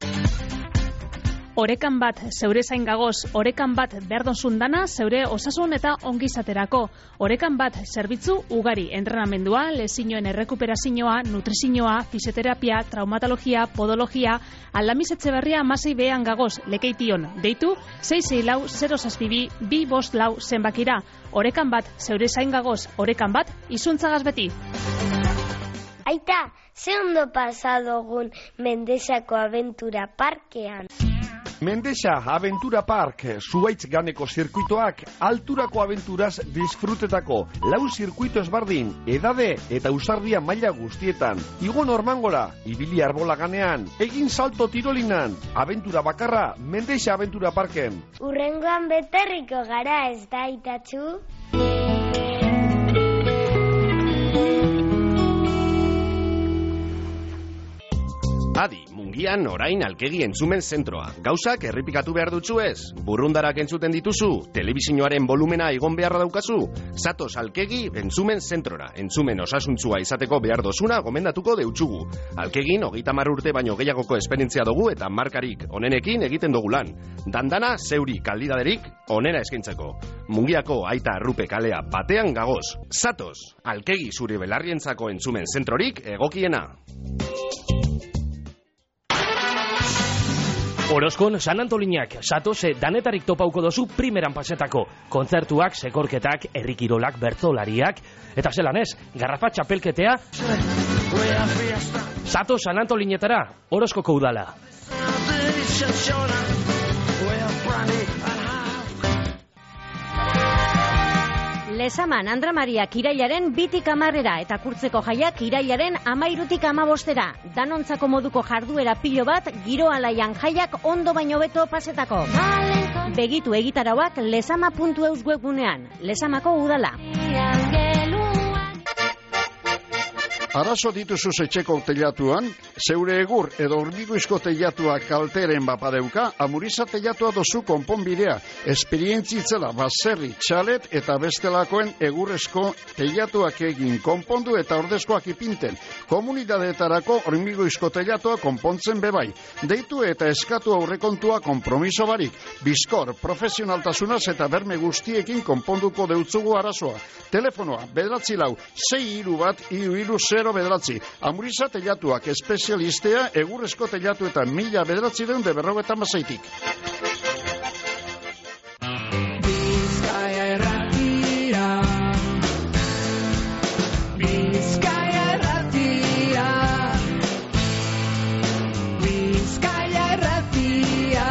[SPEAKER 12] Orekan bat zeure zain gagoz, orekan bat berdonzun dana zeure osasun eta ongizaterako. Orekan bat zerbitzu ugari, entrenamendua, lezinoen errekuperazioa, nutrizioa, fisioterapia, traumatologia, podologia, Aldamiz Etxeberria amasei behan gagoz, lekeition, deitu, sei sei lau, zero zazpibi, bi bost lau zenbakira. Orekan bat zeure zain gagoz, orekan bat izuntzagaz beti.
[SPEAKER 15] Aita, ze ondo pasadogun Mendexako Aventura Parkean.
[SPEAKER 1] Mendexa Aventura Park, Zuaitz ganeko zirkuitoak, alturako aventuraz disfrutetako, lau zirkuito ezbardin, edade eta usardia maila guztietan. Igo Normangora, ibili arbola ganean, egin salto tirolinan, aventura bakarra, Mendexa Aventura Parken.
[SPEAKER 15] Urrengoan beterriko gara ez da, Aitatxu?
[SPEAKER 16] Adi, mungian orain alkegi entzumen zentroa. Gauzak errepikatu behar dutzu ez? Burrundarak entzuten dituzu? Telebizinoaren volumena egon beharra daukazu? Zatoz alkegi entzumen zentrora. Entzumen osasuntzua izateko behar dozuna gomendatuko deutsugu. Alkegin hogeita hamar urte baino gehiagoko esperientzia dugu eta markarik onenekin egiten dugu lan. Dandana zeuri kaldidaderik onena eskaintzeko. Mungiako Aita Arrupe kalea batean gagoz. Zatoz, alkegi zure belarrientzako entzumen zentrorik egokiena.
[SPEAKER 17] Orozkon San Antolinak, satose danetarik topauko dozu primeran pasetako. Kontzertuak, sekorketak, herrikirolak, bertzolariak, eta zelan ez, garrafa txapelketea. Sato San Antolinetara, Orozkoko udala.
[SPEAKER 18] Lezaman Andra Mariak irailaren bitik amarrera eta kurtzeko jaiak irailaren amairutik amabostera. Danontzako moduko jarduera pilo bat, giro alaian jaiak ondo baino beto pasetako. Begitu egitarauak lezama puntu eus webgunean. Lezamako udala.
[SPEAKER 19] Arazo dituzuz etxeko teilatuan, zeure egur edo hormigoizko teilatua kalteren bapadeuka, Amuriza teilatua dozu konponbidea, esperientzitzela baserri, txalet eta bestelakoen egurrezko teilatuak egin konpondu eta ordezkoak ipinten. Komunidadeetarako hormigoizko teilatua konpontzen bebai. Deitu eta eskatu aurrekontua konpromiso barik. Bizkor, profesionaltasunaz eta berme guztiekin konponduko deutzugu arazoa. Telefonoa, bederatzi lau, sei hiru bat, hiru hiru zero bederatzi. Amuriza teilatuak espezialistea egurrezko teilatu eta mila bederatzi deun de berrogeta mazaitik. Bizkaia erratira, Bizkaia erratira, Bizkaia erratira.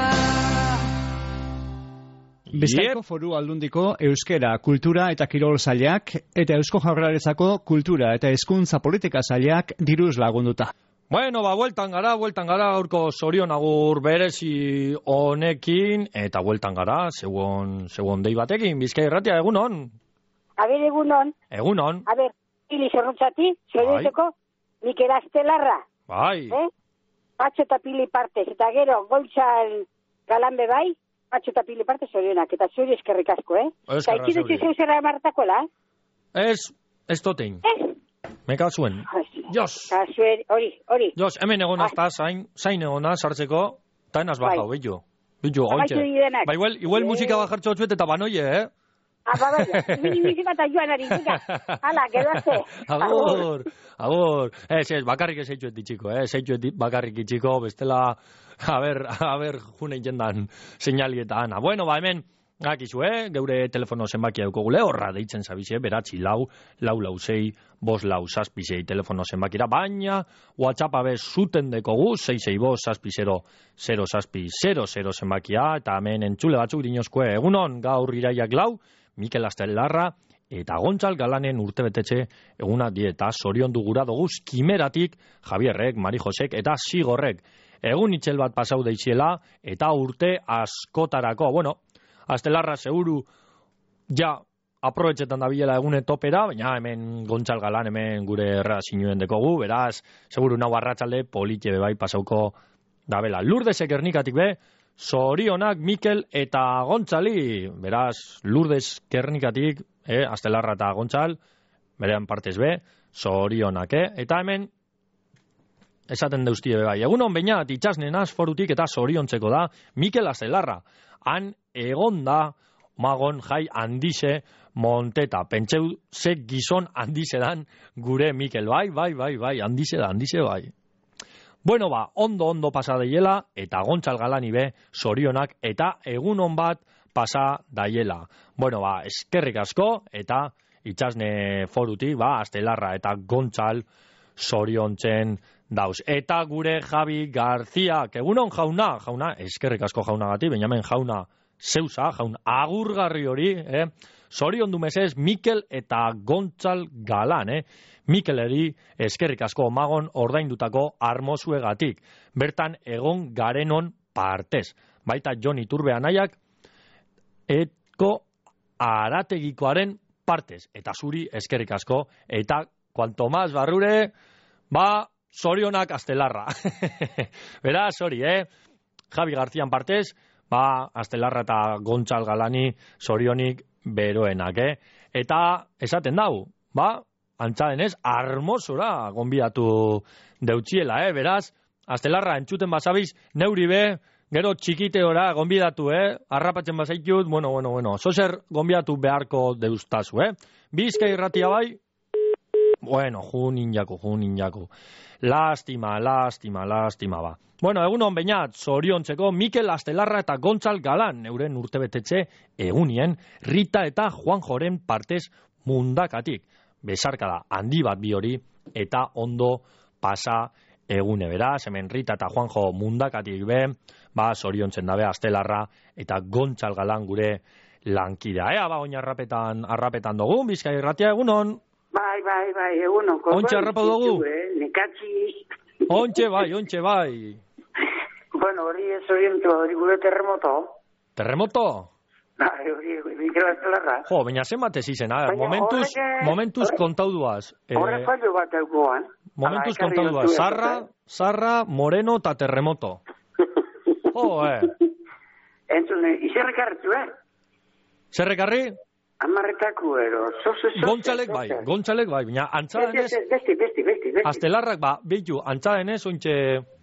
[SPEAKER 20] Bizkaiko Foru Aldundiko Euskera, Kultura eta Kirol Sailak eta Eusko Jaurlaritzako Kultura eta Hezkuntza Politika Sailak diruz lagunduta.
[SPEAKER 3] Bueno, ba, bueltan gara, bueltan gara, gaurko zorion agur berezi honekin, eta bueltan gara, segon, segon dei batekin, Bizkai Irratia, egunon?
[SPEAKER 13] A ber, egunon.
[SPEAKER 3] Egunon.
[SPEAKER 13] A ber, hili zorrotzati, zorrotzeko, Mikel Astelarra.
[SPEAKER 3] Bai.
[SPEAKER 13] Eh? Patxo eta pili partez, eta gero, Gontzal Galan bebai, Patxo eta pili partez zorionak, eta zuri eskerrik asko, eh?
[SPEAKER 3] Eskerra
[SPEAKER 13] zuri. Eta ikidu zera martakoela, eh?
[SPEAKER 3] Ez, ez totein.
[SPEAKER 13] Ez?
[SPEAKER 3] Meka zuen. Jos.
[SPEAKER 13] Zuen, hori, hori.
[SPEAKER 3] Jos, hemen egona ezta, zain, zain egona, sartzeko, eta enaz bajau, bai. Billo. Billo, gautxe. Ba, igual, igual musika bajartxo txuet eta banoie, eh?
[SPEAKER 13] Ah, ba, bai, mini musika eta joan ari, nika. Hala, gedoazte.
[SPEAKER 3] Agur, agur. Ez, ez, bakarrik ez eitxuet ditxiko, eh? Ez eitxuet bakarrik itxiko, bestela, a ber, a ber, june jendan seinalietan. Bueno, ba, hemen, akizu, eh? Geure telefono zenbakia dukogule, horra deitzen zabize, beratzi lau, lau lau zei, bos lau zazpizei telefono zenbakira, baina WhatsApp abez zuten dekogu, sei sei bos, zazpi zero, zero zazpi, zero zero zenbakia, eta hemen entzule batzuk dinozkoe, egunon, gaur iraiak lau, Mikel Astelarra, eta Gontzal Galanen urtebetetxe eguna die eta zoriondu gura dugu Kimeratik Javierrek, Mari Josek eta Sigorrek. Egun itxel bat pasau deixiela eta urte askotarako. Bueno, astelarra seguru ja aprobetxetan da bilela egune topera, baina hemen Gontzal Galan hemen gure erra sinuen dekogu, beraz, seguru nau arratsalde politxe bai pasauko da bela. Lourdesek Gernikatik be, zorionak Mikel eta Gontzali, beraz, Lourdes Gernikatik, eh, astelarra eta Gontzal, berean partez be, zorionak, eh? Eta hemen, esaten deustie be bai. Egunon bainat, itxasnenaz forutik eta zoriontzeko da, Mikel Astelarra. Han egon da, magon jai handize monteta. Pentseu ze gizon handize dan gure Mikel. Bai, bai, bai, bai, handize da, handize bai. Bueno ba, ondo ondo pasa daiela, eta Gontzal Galani be, zorionak, eta egunon bat pasa daiela. Bueno ba, eskerrik asko, eta itxasne forutik, ba, Astelarra eta Gontzal zoriontzen dauz. Eta gure Javi Garziak, egunon jauna, jauna, eskerrik asko jaunagatik, Benjamin jauna zeusa, jaun agurgarri hori, eh? Zorion du mesez Mikel eta Gontzal Galan, eh? Mikeleri eskerrik asko magon ordaindutako armozuegatik. Bertan egon garenon partez. Baita Jon Iturbe anaiak etko arategikoaren partez. Eta zuri eskerrik asko. Eta kuanto más barrure, ba, zorionak Astelarra. Beraz, hori, eh? Javi Garzian partez, ba, Astelarra eta Gontzal Galani zorionik beroenak, eh? Eta esaten dau, ba, antza denez, armosora gonbidatu deutxiela, eh? Beraz, Astelarra entzuten basabiz, neuri be, gero txikiteora gonbidatu, eh? Arrapatzen bazaitut, bueno, bueno, bueno, zozer gonbidatu beharko deustazu, eh? Bizka irratia bai, bueno, jun injaku, jun injaku. Lastima, lastima, lastima, ba. Bueno, egunon bainat, zoriontzeko Mikel Astelarra eta Gontzal Galan, euren urtebetetxe egunien, Rita eta Juanjoren partez mundakatik. Besarkada handi bat bi hori, eta ondo pasa egune, beraz, hemen Rita eta Juanjo mundakatik be, ba, zoriontzen dabe Astelarra eta Gontzal Galan gure lankidea. Ea, ba, oin arrapetan, arrapetan dugu, Bizkai irratia egunon.
[SPEAKER 6] Bai, bai, bai, egunon.
[SPEAKER 3] Ontxe arrapa dugu?
[SPEAKER 6] Eh? Nekatzi.
[SPEAKER 3] Ontxe bai, ontxe bai.
[SPEAKER 6] Bueno, hori ez orientu, hori gure terremoto.
[SPEAKER 3] Terremoto?
[SPEAKER 6] Bai, hori, Mikel Astelarra.
[SPEAKER 3] Jo, baina zen batez izen, a ver, momentuz, horreke, momentuz horre, kontau duaz.
[SPEAKER 6] Horre eh, fallo bat eukoan.
[SPEAKER 3] Momentuz kontau duaz, Sarra, Sarra, Moreno eta terremoto. Jo, eh.
[SPEAKER 6] Entzune, izerrekarretu, eh?
[SPEAKER 3] Zerrekarri?
[SPEAKER 6] Amarretako ero.
[SPEAKER 3] Gontzalek bai, Gontzalek bai, baina antza denez...
[SPEAKER 6] Besti, besti, besti.
[SPEAKER 3] Astelarrak ba, behitu, antza denez, ointxe...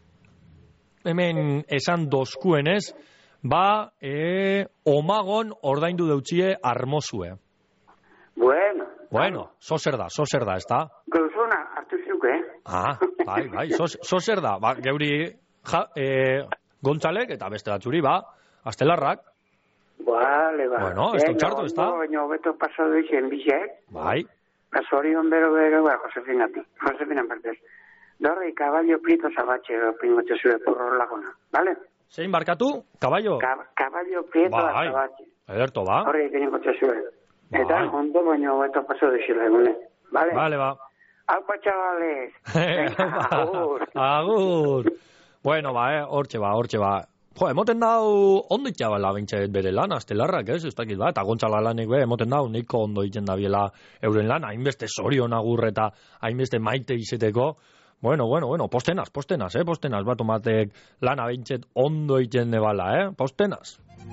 [SPEAKER 3] Hemen esan dozkuenez, ba, e, omagon ordaindu deutxie armozue.
[SPEAKER 6] Bueno.
[SPEAKER 3] Bueno, zozer da, zozer da, ez da?
[SPEAKER 6] Gauzona, hartu zuk, eh?
[SPEAKER 3] Ah, bai, bai, zozer da. Ba, geuri, ja, e, Gontzalek eta beste batzuri, ba, Astelarrak.
[SPEAKER 6] Vale, ba.
[SPEAKER 3] Bueno, ez dut txartu, ez da?
[SPEAKER 6] Baina, beto pasado izan bizek.
[SPEAKER 3] Bai.
[SPEAKER 6] Pasorion bero bero, ba, Josefinatik. Josefina partez. Dorri, caballo prieto zabatxe, pingote zure porro lagona, vale?
[SPEAKER 3] Zein barkatu? Caballo?
[SPEAKER 6] Ka, caballo prieto ba, zabatxe.
[SPEAKER 3] Ederto, ba.
[SPEAKER 6] Horri, pingote zure.
[SPEAKER 3] Ba,
[SPEAKER 6] eta, ondo baino, beto pasado izan egune, vale?
[SPEAKER 3] Vale, ba.
[SPEAKER 6] Alpa, chavales.
[SPEAKER 3] Agur. Agur. Bueno, ba, eh, hortxe ba, hortxe ba. Jo, emoten dau ondo itxabala bintxet bere lan, Astelarrak, ez, ez dakit ba, eta Gontzal Galanek be, emoten dau, neiko ondo iten da biela euren lan, hainbeste zorion agur eta hainbeste maite izeteko. Bueno, bueno, bueno, postenaz, postenaz, eh, postenaz, bat omatek lana bintxet ondo iten de bala, eh, postenaz.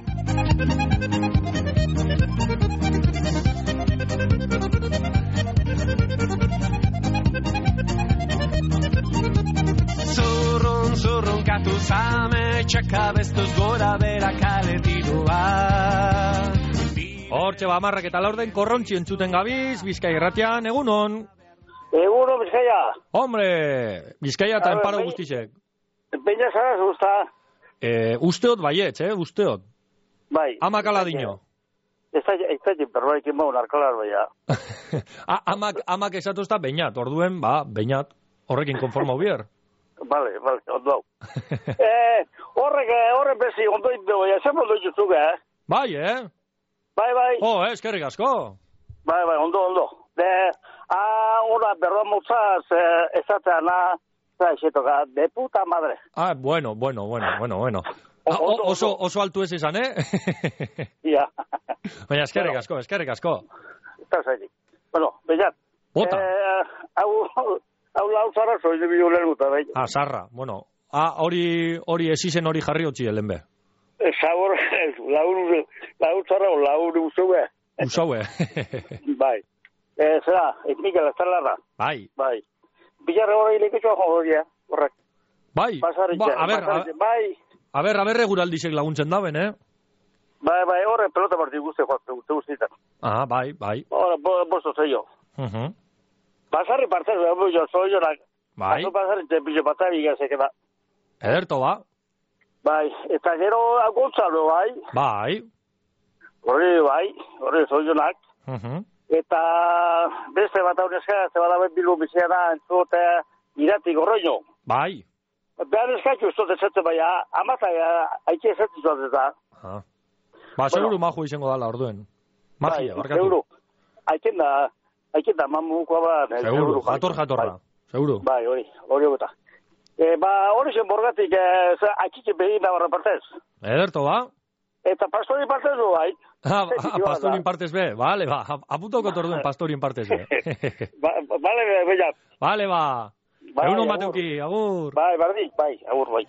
[SPEAKER 4] Zurrun, zurrun katu zame, txakabestuz gora bera kaletirua.
[SPEAKER 3] Hortxe ba, marrak eta laurden korrontzi entzuten gabiz, Bizkai irratian, egunon.
[SPEAKER 21] Eguno, Bizkaia.
[SPEAKER 3] Hombre, Bizkaia eta enparo guztizek.
[SPEAKER 21] Peña zaraz, usta.
[SPEAKER 3] Eh, usteot baietz, eh, usteot.
[SPEAKER 21] Bai.
[SPEAKER 3] Amak aladino.
[SPEAKER 21] Ez da, ez da, perroaik inbaun arkalar baia.
[SPEAKER 3] amak, amak esatuzta bainat, orduen, ba, bainat, horrekin konforma hubier.
[SPEAKER 21] Vale, vale, ondo hau. eh, horrek, horrek bezi, ondo ito, ja, zer mondo jutzuga, eh?
[SPEAKER 3] Bai, eh?
[SPEAKER 21] Bai, bai.
[SPEAKER 3] Oh, eh, eskerrik asko.
[SPEAKER 21] Bai, bai, ondo, ondo. De, ah, ora, berroa motzaz, eh, ezatea, na, za, esetoka, de puta madre.
[SPEAKER 3] Ah, bueno, bueno, bueno, bueno, bueno. Ah, o, oso, oso altu ez izan, eh?
[SPEAKER 21] Ja.
[SPEAKER 3] Baina, eskerrik asko, eskerrik asko.
[SPEAKER 21] Eta zaitik. Bueno, beiat.
[SPEAKER 3] Bota.
[SPEAKER 21] Eh, hau, hau lau zara, soiz de bidulen guta, bai.
[SPEAKER 3] Ah, sarra, bueno. Ah, hori, hori esizen hori jarri hotzi helen be.
[SPEAKER 21] Zabor, laur, laur zara, laur usaue.
[SPEAKER 3] Usaue.
[SPEAKER 21] Bai. Eh, zera, etnika, lastarlarra.
[SPEAKER 3] Bai.
[SPEAKER 21] Bai. Bilarra hori leketxoa jodoria, horrek.
[SPEAKER 3] Bai.
[SPEAKER 21] Basaritxe,
[SPEAKER 3] Ba, a ber,
[SPEAKER 21] basaritxe, bai.
[SPEAKER 3] A ber, a ber, eguraldizek laguntzen daben, eh?
[SPEAKER 21] Bai, bai, horre pelota parti guzti joazte, guzti guztietan.
[SPEAKER 3] Ah, bai, bai.
[SPEAKER 21] Horre, bo, bosto zeio.
[SPEAKER 3] Uh-huh.
[SPEAKER 21] Basarri partez, behar jo, zoionak.
[SPEAKER 3] Bai.
[SPEAKER 21] Azo basarri tepillo patari gazek da.
[SPEAKER 3] Ederto, ba.
[SPEAKER 21] Bai, eta gero Gontzalo, bai.
[SPEAKER 3] Bai.
[SPEAKER 21] Horre, bai, horre zoionak.
[SPEAKER 3] Uh-huh.
[SPEAKER 21] Eta beste bat hauneska, ze badaben bilbo bizia da, entzute irati gorroino.
[SPEAKER 3] Bai.
[SPEAKER 21] Behar eskatxu, ez dut ezetzen bai, amata, haitxe ezetzen zuaz da.
[SPEAKER 3] Ah. Ba, seguru maju izango dala orduen. Magia,
[SPEAKER 21] bai,
[SPEAKER 3] barkatu.
[SPEAKER 21] Seguru. Aiken da, aiken da, mamukoa ba.
[SPEAKER 3] Seguru, jator jatorra.
[SPEAKER 21] Bai.
[SPEAKER 3] Seguru.
[SPEAKER 21] Bai, hori, hori gota. E, ba, hori zen borgatik, e, aikike behin da barra partez.
[SPEAKER 3] Ederto, ba.
[SPEAKER 21] Eta pastori partez du, bai.
[SPEAKER 3] Ah, ah, pastorin partez be, bale, ba. Apuntoko torduen pastorin partez be.
[SPEAKER 21] ba, bale, bella.
[SPEAKER 3] Bale, ba.
[SPEAKER 21] Bai,
[SPEAKER 3] Egunon bateuki, agur.
[SPEAKER 21] Bai, bardik, bai, agur, bai.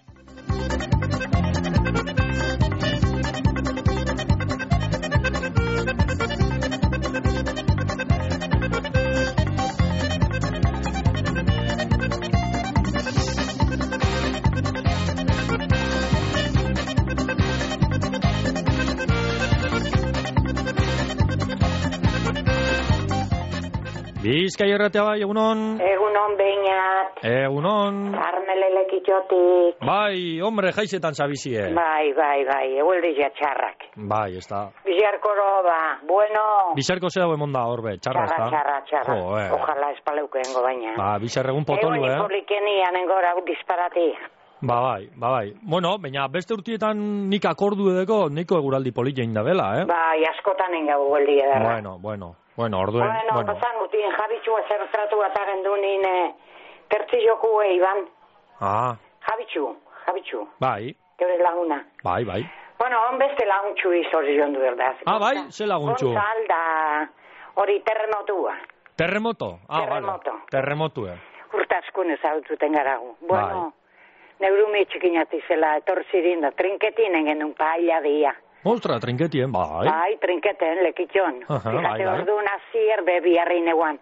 [SPEAKER 3] Bizkai erratea bai, egunon.
[SPEAKER 5] Egunon beinat.
[SPEAKER 3] Egunon.
[SPEAKER 5] Armelelekitxotik.
[SPEAKER 3] Bai, hombre, jaizetan zabizie.
[SPEAKER 5] Bai, bai, bai, egueldi txarrak.
[SPEAKER 3] Bai, ez da.
[SPEAKER 5] Bizarko roba, bueno.
[SPEAKER 3] Bizarko zea buen monda horbe, txarra ez da.
[SPEAKER 5] Txarra, txarra, txarra.
[SPEAKER 3] Jo, eh.
[SPEAKER 5] Ojalá espaleukengo baina.
[SPEAKER 3] Ba, bizarregun potolu, eh.
[SPEAKER 5] Egon ipolikenian engora disparati.
[SPEAKER 3] Ba, bai, ba, bai. Bueno, baina beste urtietan nik akordu edeko, niko eguraldi politein da bela, eh.
[SPEAKER 5] Bai, askotan enga gueldi edarra.
[SPEAKER 3] Bueno, bueno. Bueno, orduen,
[SPEAKER 5] bueno.
[SPEAKER 3] Bueno,
[SPEAKER 5] pasan gutien Javitxua zertratu bat agendu nine tertzi joku eiban.
[SPEAKER 3] Ah.
[SPEAKER 5] Javitxu, Javitxu.
[SPEAKER 3] Bai.
[SPEAKER 5] Geure laguna.
[SPEAKER 3] Bai, bai.
[SPEAKER 5] Bueno, on beste laguntxu izorri jondu berdaz.
[SPEAKER 3] Ah, bai, ze laguntxu?
[SPEAKER 5] Gontzal da hori terremotua.
[SPEAKER 3] Terremoto? Ah,
[SPEAKER 5] terremoto.
[SPEAKER 3] Vale. Terremotue.
[SPEAKER 5] Urtaskun ezagutzuten garagu. Bueno, bai. Neurume txikinati zela etorzirin da trinketinen genuen paella dia.
[SPEAKER 3] Ostra, trinketien, bai.
[SPEAKER 5] Bai, trinketen, lekitxon.
[SPEAKER 3] Aha,
[SPEAKER 5] Fijate,
[SPEAKER 3] bai, bai.
[SPEAKER 5] ordu nazier bebi harri neguan.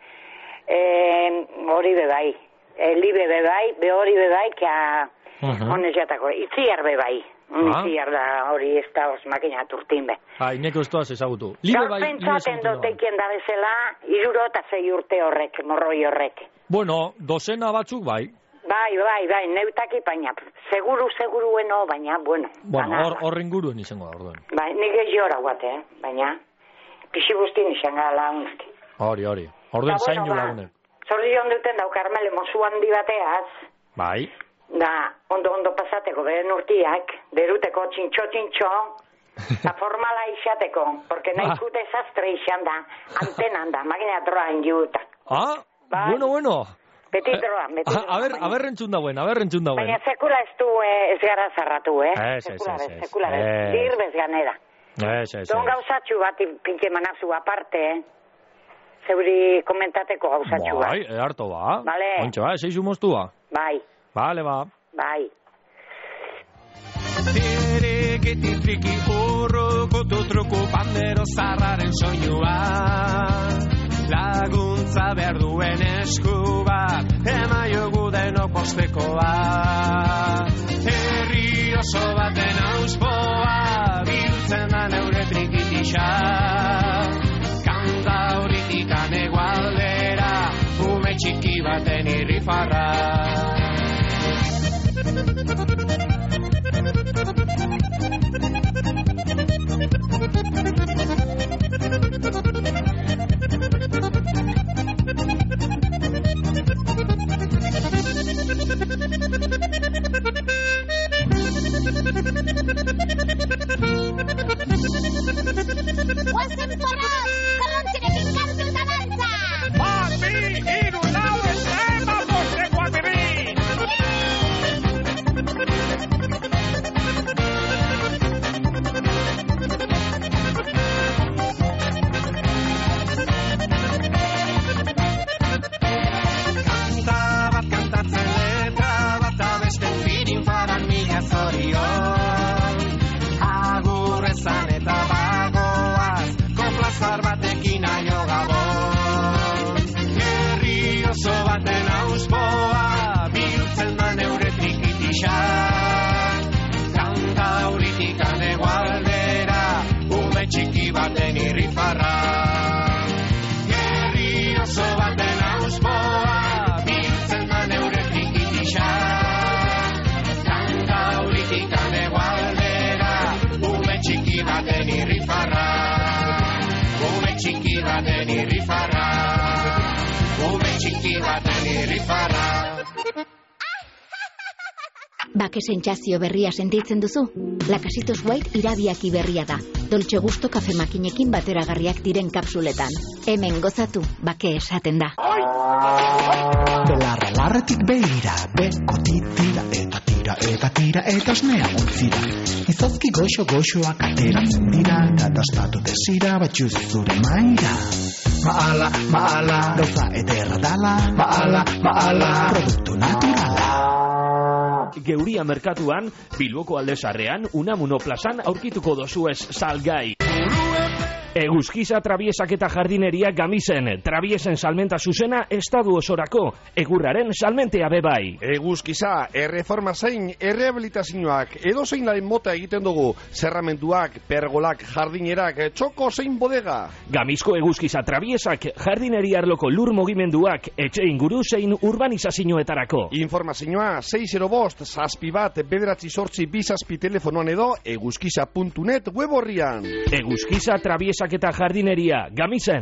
[SPEAKER 5] Hori e, bebai. E, li bebai, be hori bebai, kia uh-huh. Honez jatako. Itziar bebai. Ah. Itziar da hori ez da os makina turtin be.
[SPEAKER 3] Bai, neko ez toaz ezagutu. Li bebai, li ezagutu.
[SPEAKER 5] Gaurpentsaten dotekien da bezala, iruro eta zei urte horrek, morroi horrek.
[SPEAKER 3] Bueno, dozena batzuk bai.
[SPEAKER 5] Bai, bai, bai, neutaki baina, seguru, segurueno, baina, bueno.
[SPEAKER 3] Bueno, hor, horren guruen izango da, orduen.
[SPEAKER 5] Bai, nire jora guate, eh? Baina, pixi guztien izan gara lagunak.
[SPEAKER 3] Hori, hori, orduen zain du lagunek.
[SPEAKER 5] Zorri onduten dau, Karmele, mozu handi bateaz.
[SPEAKER 3] Bai.
[SPEAKER 5] Da, ondo-ondo pasateko, beren urtiak, deruteko txintxo-txintxo, eta formala izateko, porque nahi kute zaztre izan da, antenan da, magina droain juta.
[SPEAKER 3] Ah, bai. bueno, bueno.
[SPEAKER 5] Beti droan, beti droan.
[SPEAKER 3] A, a ber, a ber rentzun dauen, a ber rentzun dauen.
[SPEAKER 5] Baina sekula ez du eh, ez gara zarratu, eh?
[SPEAKER 3] Ez, ez, ez, ez.
[SPEAKER 5] Sekula ez, dirbez ganera.
[SPEAKER 3] Ez, ez, ez.
[SPEAKER 5] Don gauzatxu bat pinke manazu aparte, eh? Zeuri komentateko gauzatxu bat.
[SPEAKER 3] Bai, harto ba.
[SPEAKER 5] Vale.
[SPEAKER 3] Ontsa, ba, seizu moztu ba.
[SPEAKER 5] Bai.
[SPEAKER 3] Vale, ba.
[SPEAKER 5] Bai.
[SPEAKER 4] Tereketi triki horroko tutroko pandero zarraren soinua. Laguntza behar duen esku bat, emaiogu denok postekoa. Herri oso baten auspoa, biltzen da neure trikitisa. Kanta horitik anegualdera, ume txiki baten irrifarra.
[SPEAKER 22] Guazen parados, kalontzire kinkartzen
[SPEAKER 7] Bake sentsazio berria sentitzen duzu? Lakasitos White irabiaki berria da. Dolce Gusto kafe makinekin bateragarriak diren kapsuletan. Hemen gozatu, bake esaten da.
[SPEAKER 22] Belarra larretik behira, bekoti tira eta tira eta tira eta esnea montzira. Izozki goxo-goxoak ateratzen dira, katastatu desira batxuz zure maira. Maala, maala, gauza ederra dala, maala, maala, produktu naturala.
[SPEAKER 17] Geuria merkatuan, Bilboko Aldezarrean, Unamuno plazan aurkituko dozuez salgai. Eguzkiza trabiesak eta jardineria Gamisen, trabiesen salmenta zuzena estadu osorako, egurraren salmentea bebai.
[SPEAKER 1] Eguzkiza, erreforma zein, errehabilitazioak, edo zein laren mota egiten dugu, zerramenduak, pergolak, jardinerak, txoko zein bodega.
[SPEAKER 17] Gamizko eguzkiza trabiesak, jardineria arloko lur mugimenduak, etxe inguru zein urbanizazioetarako.
[SPEAKER 1] Informazioa, sei zero bost, zazpi bat, bederatzi sortzi bizazpi telefonoan edo, eguzkiza puntu net web horrian.
[SPEAKER 17] Eguzkiza trabiesak eta jardineria, Gamisen.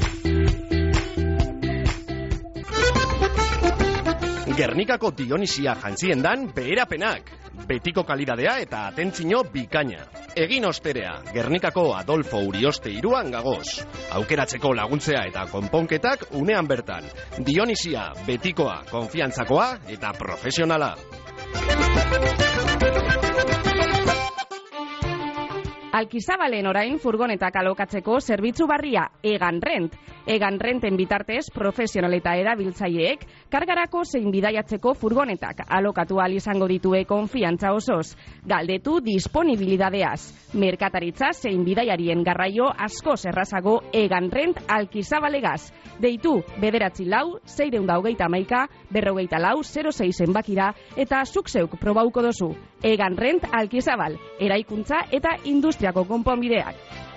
[SPEAKER 16] Gernikako Dionisia jantzien dan beherapenak. Betiko kalidadea eta atentzio bikaina. Egin osterea, Gernikako Adolfo Urioste iruan gagoz. Aukeratzeko laguntzea eta konponketak unean bertan. Dionisia, betikoa, konfiantzakoa eta profesionala.
[SPEAKER 23] Alkizabalen orain furgonetak alokatzeko zerbitzu barria Egan Rent. Egan Renten bitartez profesional eta erabiltzaileek kargarako zein bidaiatzeko furgonetak alokatu ahal izango ditue konfiantza osoz. Galdetu disponibilidadeaz. Merkataritza zein bidaiarien garraio askoz errazago Egan Rent Alkizabalegaz. Deitu bederatzi lau, seiehun eta hogeita hamaika, berrogeita lau, zero sei zenbakira eta zuk zeuk probauko dozu. Egan Rent Alkizabal, eraikuntza eta industriako konponbideak.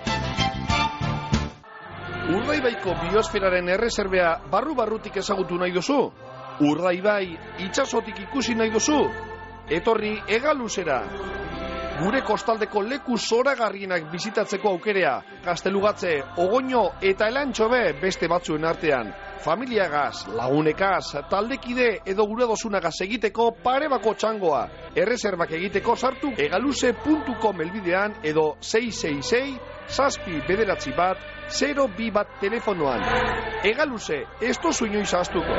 [SPEAKER 1] Urdaibaiko biosferaren erreserbea barru-barrutik ezagutu nahi duzu? Urdaibai itsasotik ikusi nahi duzu? Etorri Hegaluzera. Gure kostaldeko leku zoragarrienak bizitatzeko aukerea, Gaztelugatze, Ogoño eta Elantxobe beste batzuen artean. Familiagaz, lagunekaz, taldekide edo gure dozunagaz egiteko pare bako txangoa. Erreserbak egiteko sartu hegaluze puntu com elbidean edo sei sei sei, zazpi bederatzi bat, zero bi bat telefonoan. Hegaluze, ez tozu inoiz ahaztuko.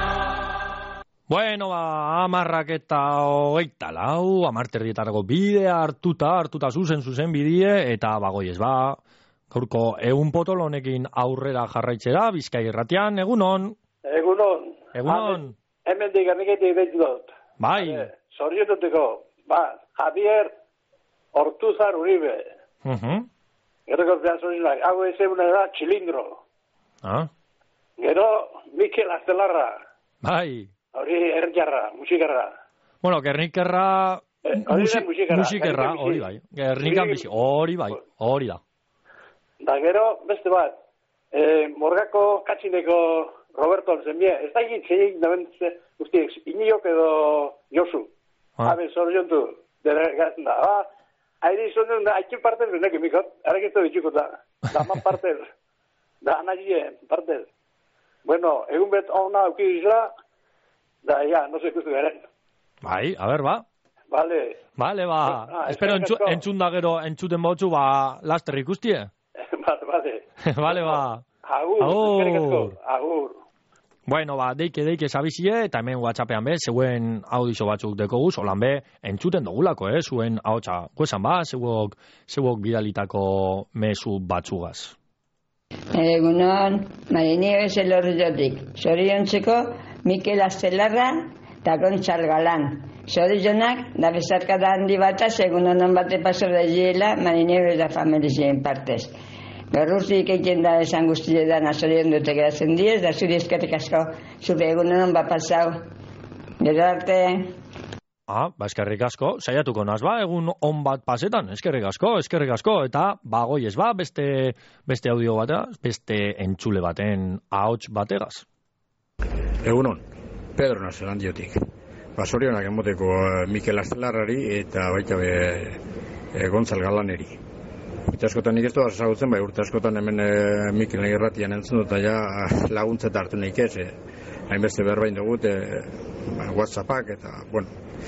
[SPEAKER 3] Bueno, ba, amarrak eta hogeita lau, amarterdietarako bidea hartuta, hartuta zuzen zuzen bidie, eta bagoi ez ba, gaurko egun potolo honekin aurrera jarraitzera, Bizkai Irratian, egunon.
[SPEAKER 21] Egunon.
[SPEAKER 3] Egunon.
[SPEAKER 21] Hemen diganiketi deitu dut.
[SPEAKER 3] Bai.
[SPEAKER 21] Zorionuteko, ba, Javier Ortuzar Uribe.
[SPEAKER 3] Uh-huh.
[SPEAKER 21] Gero gortean zorionak, hau ez eguna da, txilindro.
[SPEAKER 3] Ah.
[SPEAKER 21] Gero, Mikel Astelarra.
[SPEAKER 3] Bai.
[SPEAKER 21] Hori erjarra, musikerra.
[SPEAKER 3] Bueno, Gernikerra...
[SPEAKER 21] Eh, hori da musikerra.
[SPEAKER 3] Musikerra, hori bai. Gernikan bizi, hori bai, hori da.
[SPEAKER 21] Da gero, beste bat, eh, Morgako katxineko Roberto Alzenbie, ez da egin zein da bentze, guztiek, Iniok edo Josu. Ah. Habe, zoriontu, dere gazten da. Ah, hairi zonen da, haikin partez benek emikot, harekizto bitxuko da. Da man partez, da anagien partez. Bueno, egun bet hona aukizla, da, ja, no se ikustu garen.
[SPEAKER 3] Bai, a ber, ba.
[SPEAKER 21] Vale.
[SPEAKER 3] Vale, ba. Ah, espero entzu, entzun da gero, entzuten bautzu, ba, laster ikustie.
[SPEAKER 21] Vale, vale.
[SPEAKER 3] Vale, ba.
[SPEAKER 21] Agur, agur. Agur.
[SPEAKER 3] Bueno, ba, deike, deike sabizie, eta hemen WhatsAppean be, zeuen audizo batzuk dekoguz, holan be, entzuten dogulako, eh, zuen ahotsa. Guesan ba, zeuok, zeuok bidalitako mezu batzugaz.
[SPEAKER 24] Egunon, Marinieves elorriotik. Zoriontzeko, Mikel Astelarra eta Gontzal Galan. Zorionak, da bezarkada handi bataz, egun honan bate paso da giela, Marinieves da familizien partez. Berrurtik egin da esan guztie dana zorion dute geratzen diez, da zuri eskerrik asko, zure egun honan bat pasau. Gero arte...
[SPEAKER 3] Ah, ba, eskerrik asko, saiatuko naz ba, egun on bat pasetan, eskerrik asko, eskerrik asko, eta bagoi ez ba, beste, beste audio bateaz, beste entzule baten ahots bategaz.
[SPEAKER 25] Egunon, Pedro Nazelandiotik. Basorionak emoteko Mikel Astelarrari eta baita be e, Gontzal Galaneri. Urte askotan nik ez doaz ezagutzen, bai urte askotan hemen e, Mikel Irratian entzun dut, ja laguntzeta hartu nahi ez, e, hainbeste berbain dugut, e, WhatsAppak eta, bueno,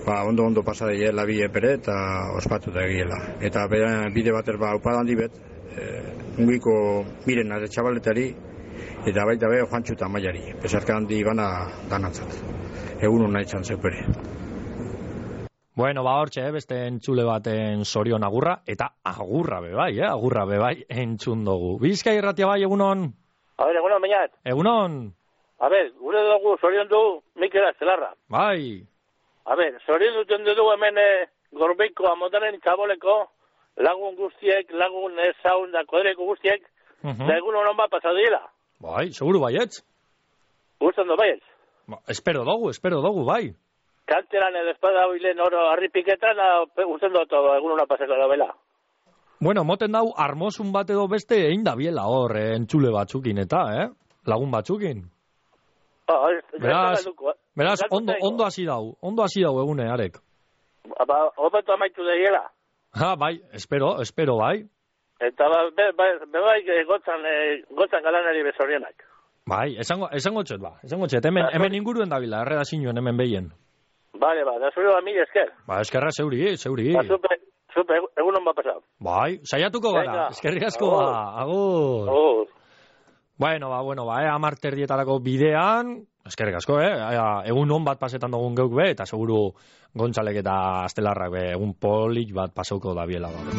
[SPEAKER 25] ba, ondo-ondo pasadeiela bi epere eta ospatuta egiela. Eta bide bater ba, upadan dibet, e, ungiko miren ade txabaletari, eta baita be Juantxu eta Maiari. Besarka handi bana danatzat. Egun hona itxan zeupere.
[SPEAKER 3] Bueno, ba hortxe, eh, beste entzule baten sorion agurra, eta agurra bebai, eh, agurra bebai entzun dugu. Bizkai irratia bai, egunon?
[SPEAKER 8] A ber, egunon, bainat.
[SPEAKER 3] Egunon?
[SPEAKER 8] A ber, gure dugu sorion du Mikel Astelarra.
[SPEAKER 3] Bai.
[SPEAKER 8] A ber, sorion duten dugu hemen eh, Gorbeiko amotaren txaboleko lagun guztiek, lagun ezaun da kodereko guztiek, uh -huh. da egun honon bat pasadiela.
[SPEAKER 3] Bai, seguru baietz.
[SPEAKER 8] Gustan do baietz.
[SPEAKER 3] Ba, espero dugu, espero dugu, bai.
[SPEAKER 8] Kanteran edo espada hoilen oro arripiketan, gustan dut egun honon pasako da bela.
[SPEAKER 3] Bueno, moten dau, armosun bat edo beste egin da biela hor, eh, entzule batzukin eta, eh? Lagun batzukin.
[SPEAKER 8] Ah,
[SPEAKER 3] beraz, beraz ondo, ondo hasi dau, ondo hasi dau egune, arek.
[SPEAKER 8] Ba, hobeto amaitu daiela.
[SPEAKER 3] Ha, bai, espero, espero, bai.
[SPEAKER 8] Eta ba, be, be, be bai gotzan, e, gotzan galanari bezorienak.
[SPEAKER 3] Bai, esango, esango txet, ba, esango txet, hemen, hemen inguruen dabila, erreda zinuen hemen behien.
[SPEAKER 8] Bale, ba, da zure ba mila esker.
[SPEAKER 3] Ba, eskerra zeuri, zeuri.
[SPEAKER 8] Ba, zupe, zupe, egunon bat pasau.
[SPEAKER 3] Bai, saiatuko gara, eskerri asko ba, agur.
[SPEAKER 8] Agur.
[SPEAKER 3] Bueno, ba, bueno, ba, eh, amarter dietarako bidean, eskerrik asko, eh, egun hon bat pasetan dugun geuk be, eta seguru Gontzalek eta Astelarrak be, egun polik bat pasauko da biela. Ba.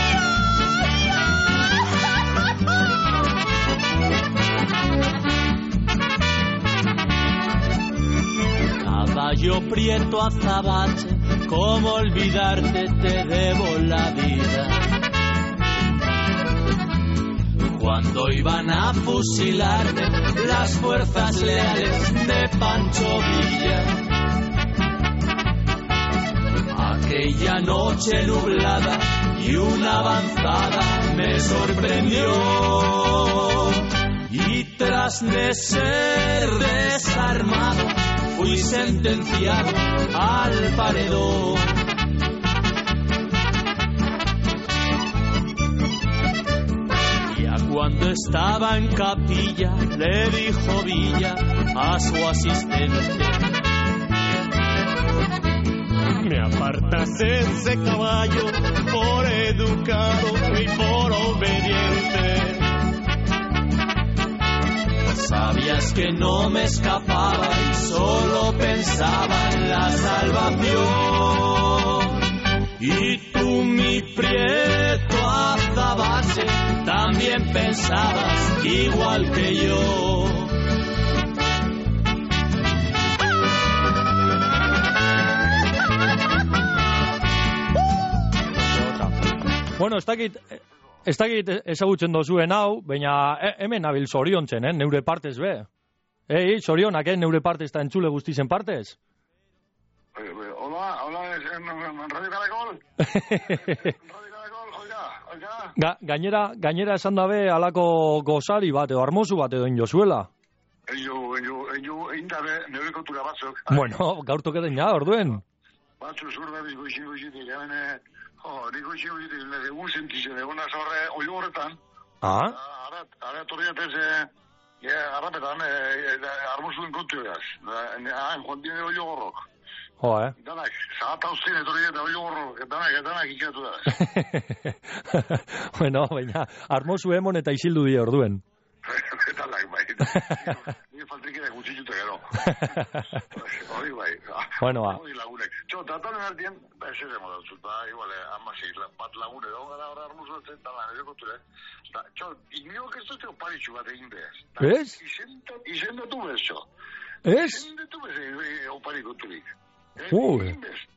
[SPEAKER 4] Caballo prieto azabache, ¿cómo olvidarte? Te debo la vida. Cuando iban a fusilarme las fuerzas leales de Pancho Villa, aquella noche nublada y una avanzada me sorprendió, y tras de ser desarmado fui sentenciado al paredón. Cuando estaba en capilla, le dijo Villa a su asistente: me apartas de ese caballo por educado y por obediente. Sabías que no me escapaba y solo pensaba en la salvación. Y tú, mi prieto azabache, también pensabas igual que yo.
[SPEAKER 3] Bueno, ez dakit, ez dakit ezagutzen dozuen hau, baina hemen nabil zoriontzen, eh, neure partez be. Ei, zorionak, eh, neure partez eta entzule guztizen partez.
[SPEAKER 9] Hola, hola, en Radio Caracol. Radio Caracol, oiga, oiga.
[SPEAKER 3] Ga, gainera, gainera esan dabe alako gozari bat edo armozu bat edo injozuela.
[SPEAKER 9] Eio, eio, eio, indabe, neure kontura batzuk.
[SPEAKER 3] Bueno, gaurtok edo ina, orduen.
[SPEAKER 9] Batzu zurda bizko isi guzitik, hemen, jo, niko isi guzitik, nire egun sentizen, egun azorre, oi horretan.
[SPEAKER 3] Ah?
[SPEAKER 9] Ara, ara torriatez, arrapetan, armozuen kontu egaz. Han, joan dine oi horrok.
[SPEAKER 3] Jo, eh?
[SPEAKER 9] Danak, zagata uztien etorri eta oi horrok, danak, danak ikatu da.
[SPEAKER 3] Bueno, baina, armozu emon eta isildu di orduen.
[SPEAKER 9] Danak, bai. Nire faltrikera gutxituta gero. Hori bai.
[SPEAKER 3] Bueno, ba.
[SPEAKER 9] Hori lagunek. Txo, tatalen artien, ba, ez ere modatzut, ba, igual, amasei, bat lagune, dago gara horra armozu batzen, talan, ere konture. Txo, inbiok ez dut oparitxu bat egin behaz.
[SPEAKER 3] Ez?
[SPEAKER 9] Izendatu bez, txo.
[SPEAKER 3] Ez?
[SPEAKER 9] Izendatu bez, oparik konturik.
[SPEAKER 3] Uy.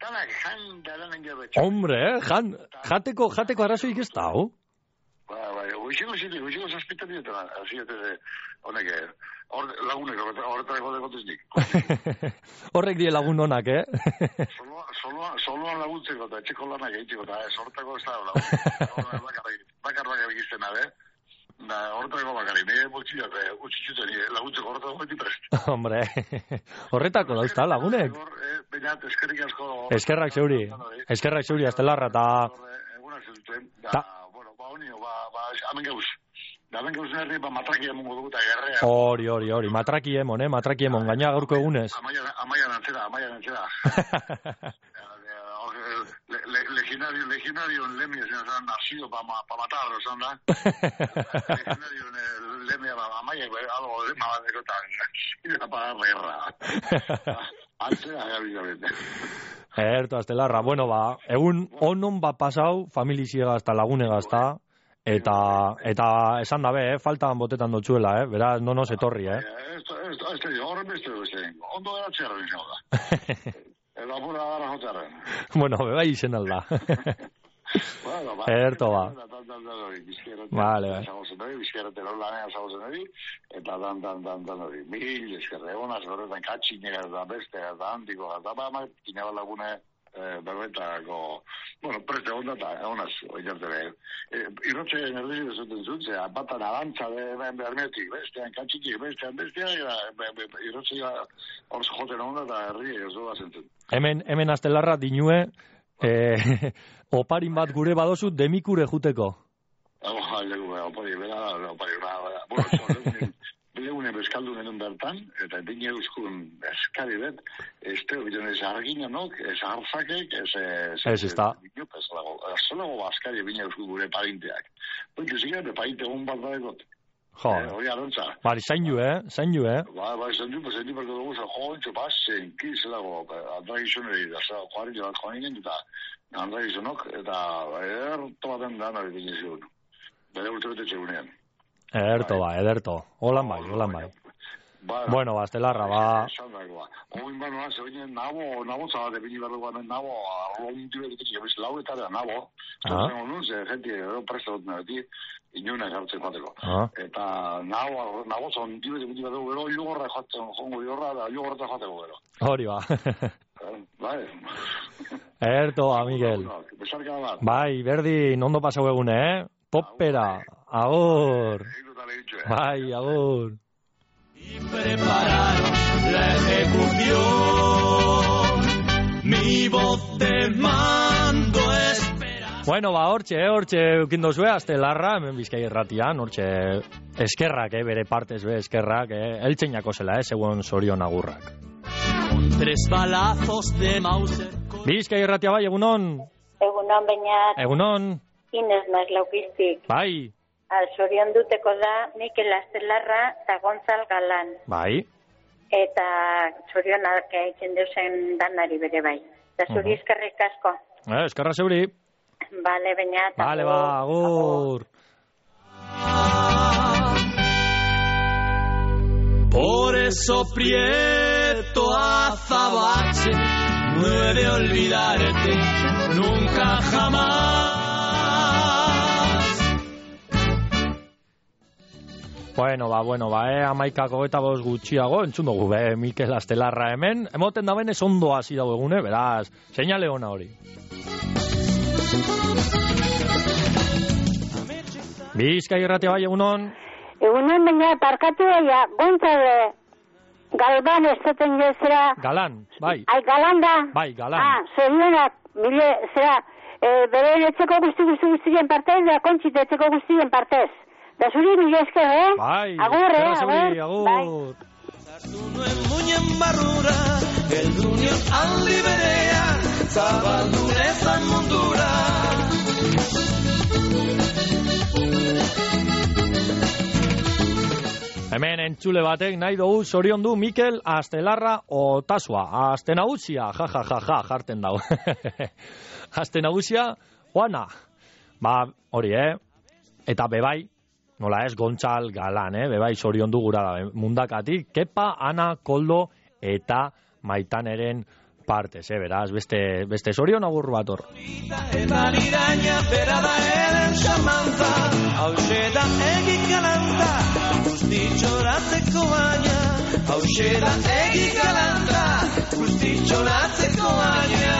[SPEAKER 3] Hombre, eh, jan, jateko, jateko arazoik ez da, hau?
[SPEAKER 9] Ba, ba, oiziko zitik, oiziko zazpitanietara, azietez, honek, lagunek, horretako dekoteznik.
[SPEAKER 3] Horrek die lagun honak, eh?
[SPEAKER 9] Soloan laguntzeko eta etxeko lanak egiteko, eta horretako ez da lagunek. Bakar bakar egizten, abe? Horretako bakari, nire boltxilak, utxitxuten, laguntzeko horretako beti prest.
[SPEAKER 3] Hombre, horretako dauzta, lagunek.
[SPEAKER 9] Bainat, eskerrik asko...
[SPEAKER 3] Eskerrak zeuri, eskerrak zeuri, Astelarra, eta...
[SPEAKER 9] Egunak zentuen, da, bueno, ba honio, ba, amen gauz. Daben gauzen herri, ba, matraki emongo dugu eta gerrea.
[SPEAKER 3] Hori, hori, hori, matraki emon, eh, matraki emon, gaina gaurko egunez.
[SPEAKER 9] Amaian antzera, amaian antzera. Legionario, legionario en Lemia, se han nacido para pa matar, ¿no? Legionario en Lemia, amaya, algo de más de cotar. Y la para guerra. Antzera, gabitamente.
[SPEAKER 3] Erto, Astelarra, bueno, ba, egun onon ba pasau, familiziega hasta lagune gazta, eta, eta esan dabe, eh, faltan botetan dotzuela, eh, beraz, no nos etorri, eh.
[SPEAKER 9] Esto, esto, esto, horren beste duzen, ondo gara txerren, zau da. Edo apura gara jotzaren.
[SPEAKER 3] Bueno, bebai izen alda.
[SPEAKER 9] Bueno, ba.
[SPEAKER 3] Erto, ba. Vale, bai.
[SPEAKER 9] Bizkerrete hor lanean zagozen hori, eta dan, dan, dan, dan hori. Mil, eskerre, egonaz, horretan katxinera da beste, da handiko, da ba, ma, kineba lagune berbetako, bueno, preste onda eta egonaz, oitartere. Irrotxe enerdizik ezuten zutzen, batan arantza bermetik, bestean katxinik, bestean bestean, irrotxe hor joten onda eta herri ez doa zentzen.
[SPEAKER 3] Hemen, hemen Astelarra dinue, eh, oparin bat gure badozu demikure juteko.
[SPEAKER 9] Opari, bera, opari, bera, bueno, Bilegune bezkaldu genuen bertan, eta bine euskun eskari bet, este bilen ez arginanok, ez hartzakek, ez...
[SPEAKER 3] Ez, ez da.
[SPEAKER 9] Ez lago, ez lago askari bine euskun gure parinteak. Porque ziga, be parinte egun bat badekot.
[SPEAKER 3] Jo.
[SPEAKER 9] Hori arontza.
[SPEAKER 3] Bari, zain ju, eh? Zain ju, eh?
[SPEAKER 9] Ba, ba, zain ju, zain ju, berko dugu, jo, entxo, ba, zenki, ez lago, andragizoneri, da, joari joan joan ingen, eta andragizonok, eta erto baten da, nahi bine zion. Bere urte bete txegunean.
[SPEAKER 3] Ederto, ba, ederto. Holan bai, holan bai. Bueno, ba, Astelarra, ba...
[SPEAKER 9] Oin ba, noa, zegoen nabo, nabo zabate bini berdu gamen nabo, arroun tibetik, ebiz lau eta da nabo. Zortzen honun, ze, gente, edo presta dut nebeti, inuna jartzen joateko. Eta nabo, nabo zon tibetik bini berdu, gero, jugorra joatzen, jongo jugorra, da jugorra joateko gero.
[SPEAKER 3] Hori, ba.
[SPEAKER 9] Bai.
[SPEAKER 3] Ederto, ba, Miguel. Bai, berdin, ondo pasau egune, eh? Popera, agur. Bai, agur.
[SPEAKER 4] Y prepararon la ejecución. Mi voz de mando espera.
[SPEAKER 3] Bueno, ba, hortxe, eh, hortxe eukindu zue, Astelarra, hemen Bizkai irratian, hortxe eskerrak, eh, bere partez be, eskerrak, eh, eltseinako zela, eh, zegoen Sorion agurrak.
[SPEAKER 4] Con tres balazos de Mauser.
[SPEAKER 3] Bizkai irratia bai, egunon.
[SPEAKER 13] Egunon, bainat.
[SPEAKER 3] Egunon.
[SPEAKER 13] Inez naz laukiztik.
[SPEAKER 3] Bai.
[SPEAKER 13] Sorion duteko da Mikel Astelarra eta Gontzal Galan.
[SPEAKER 3] Bai.
[SPEAKER 13] Eta sorionak egiten deusen danari bere bai. Eta zuri eskerrik asko.
[SPEAKER 3] Eh, eskerra zeuri.
[SPEAKER 13] Bale, bainat.
[SPEAKER 3] Bale, ba, agur.
[SPEAKER 4] Por eso Prieto Azabache no he de olvidarte nunca jamás.
[SPEAKER 3] Bueno, ba, bueno, ba, eh, amaikako eta bost gutxiago, entzun dugu, be, Mikel Astelarra hemen, emoten da benez ondo hasi dago egune, beraz, seinale ona hori. Bizkai irratia bai, egunon?
[SPEAKER 13] Egunon, baina, parkatu daia, Gontzale Galban estaten jezera...
[SPEAKER 3] Galan, bai.
[SPEAKER 13] Ai, Galan da?
[SPEAKER 3] Bai, Galan.
[SPEAKER 13] Ah, zorionak, mile, zera, eh, bere etxeko guzti guzti guztien partez, da kontxit etxeko guztien partez. Da zuri mila esker, eh?
[SPEAKER 3] Bai,
[SPEAKER 13] agur, eh?
[SPEAKER 3] Zuri, agur.
[SPEAKER 13] Bai.
[SPEAKER 4] Zartunuen muñen barrura, el dunion aldi berean, zabaldurezan mundura.
[SPEAKER 3] Hemen entzule batek nahi dugu Sorion du Mikel Astelarra Otasua. Aste nagusia, ja, ja, ja, ja, jarten dago. Aste nagusia, Juana. Ba, hori, eh? Eta bebai, nola ez, Gontzal Galan, eh? Bebai Sorion du gura da, mundakatik, Kepa, Ana, Koldo eta Maitaneren partez, eh? Beraz, beste, beste Sorion agur bat hor.
[SPEAKER 4] Eta niraina bera da eren xamantza, hause da egik galanta, guztitxoratzeko baina, hause da egik galanta, guztitxoratzeko baina.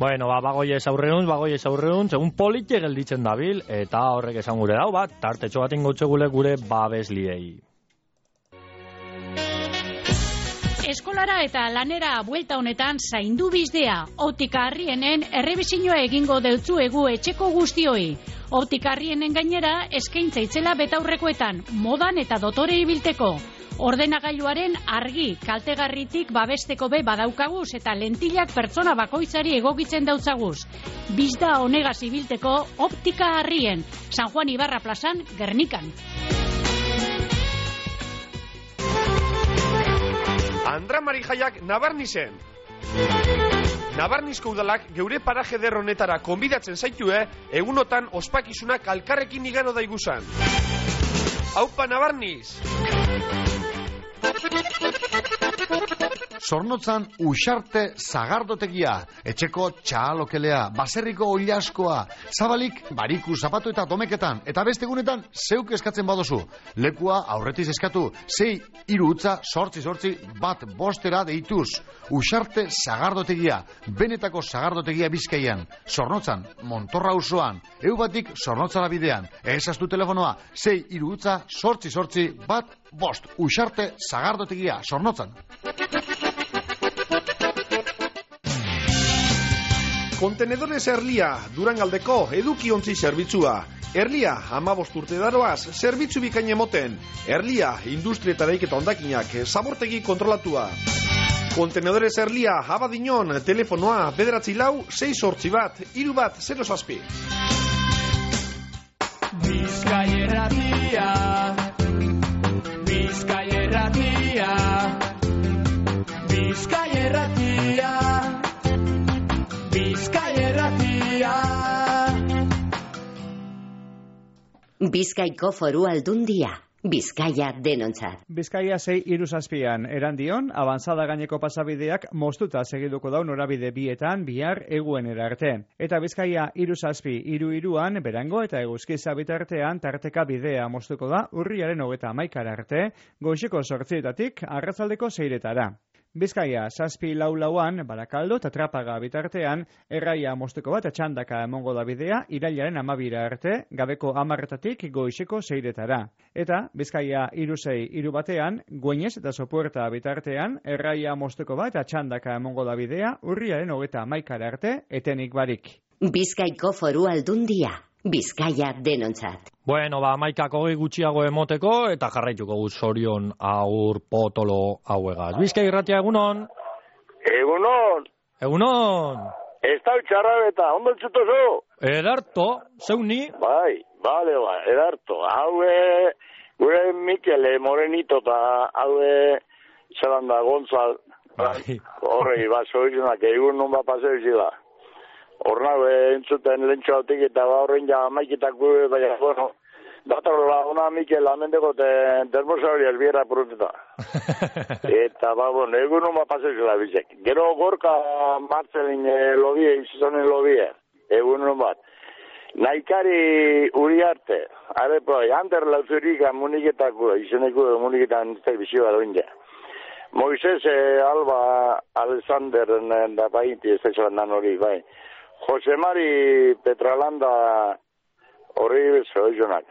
[SPEAKER 3] Bueno, ba, bagoiez aurreun, bagoiez aurreun, segun politxe gelditzen dabil, eta horrek esan gure dau, bat, tartetxo bat ingotxe gure babesliei.
[SPEAKER 2] Eskolara eta lanera buelta honetan zaindu bizdea. Optika Arrienen errebizinoa egingo deutzu egu etxeko guztioi. Optika Arrienen gainera eskaintza itzela betaurrekoetan, modan eta dotore ibilteko. Ordenagailuaren argi kaltegarritik babesteko be badaukaguz eta lentilak pertsona bakoitzari egokitzen dautzaguz. Bizda honegaz ibilteko Optika Arrien, San Juan Ibarra plazan, Gernikan.
[SPEAKER 1] Andramari jaiak Nabarnizen. Nabarnizko udalak geure paraje derronetara konbidatzen zaitue, egunotan ospakizunak alkarrekin igaro daiguzan. Aupa Nabarniz!
[SPEAKER 10] Zornotzan usarte zagardotegia, etxeko txalokelea, baserriko oilaskoa, zabalik bariku zapatu eta domeketan, eta beste egunetan zeuk eskatzen badozu. Lekua aurretiz eskatu, zei irutza sortzi sortzi bat bostera deituz. Usarte zagardotegia, benetako zagardotegia Bizkaian, Zornotzan, Montorra auzoan, eu batik Zornotzara bidean, ezaztu telefonoa, zei irutza sortzi sortzi bat bost. Usarte zagardotegia, Zornotzan.
[SPEAKER 1] Kontenedores Erlia, Durangaldeko edukiontzi zerbitzua. Erlia, hamabost urte daroaz, zerbitzu bikain emoten. Erlia, industria eta daiketa ondakinak, zabortegi kontrolatua. Kontenedores Erlia, Abadiñon, telefonoa, bederatzi lau, sei sortzi bat, hiru bat, zero zazpi.
[SPEAKER 4] Bizkai erratia, Bizkai erratia, Bizkai erratia, Bizkai erratia.
[SPEAKER 11] Bizkaiko Foru Aldundia. Bizkaia denontzat.
[SPEAKER 20] Bizkaia sei hiru zazpian erandion, avanzada gaineko pasabideak moztuta segiduko dau norabide bietan bihar eguenera arte. Eta Bizkaia hiru zazpi hiru hiruan Berango eta Eguzkiza bitartean tarteka bidea moztuko da urriaren hogeita hamaikara arte, goizeko zortzietatik arratsaldeko seiretara. Bizkaia zazpi lau lauan Barakaldo eta Trapaga bitartean erraia moztuko bat atxandaka emongo da bidea irailaren amabira arte, gabeko hamarretatik goizeko seiretara. Eta Bizkaia hiru sei hiru batean Gueñez eta Sopuerta bitartean erraia moztuko bat atxandaka emongo da bidea urriaren hogeita hamaikara arte etenik barik.
[SPEAKER 11] Bizkaiko Foru Aldundia. Bizkaia denontzat.
[SPEAKER 3] Bueno, ba, maikako gehi gutxiago emoteko eta jarraituko guz Zorion aur potolo hauegaz. Bizkai irratia egunon?
[SPEAKER 12] Egunon.
[SPEAKER 3] Egunon.
[SPEAKER 12] Ez da utxarra eta, ondo entzuto zo?
[SPEAKER 3] Edarto, zeuni?
[SPEAKER 12] Bai, bale, ba, edarto. Hau, e, gure Mikele Morenito eta hau, e, zelan da, Gonzal. Bai. Horregi, ba, zoizunak, egun non ba paseu zila. Horna, entzuten lentsuatik eta ba horrein ja maikitak gure, baina, bueno, datorla, ona Mikel, amendeko te termosauri elbiera puruteta. Eta, ba, bueno, egun uma pasezela bizek. Gero gorka Martzelin e, lobie, izuzonen lobie, egun un bat. Naikari Uriarte, arepo, Ander Lauzurika muniketako, izeneko muniketan telebizioa doin ja. Moises e, Alba Alexander da bainti, ez da nan hori, bai. Jose Mari Petralanda horri bezo, jonak.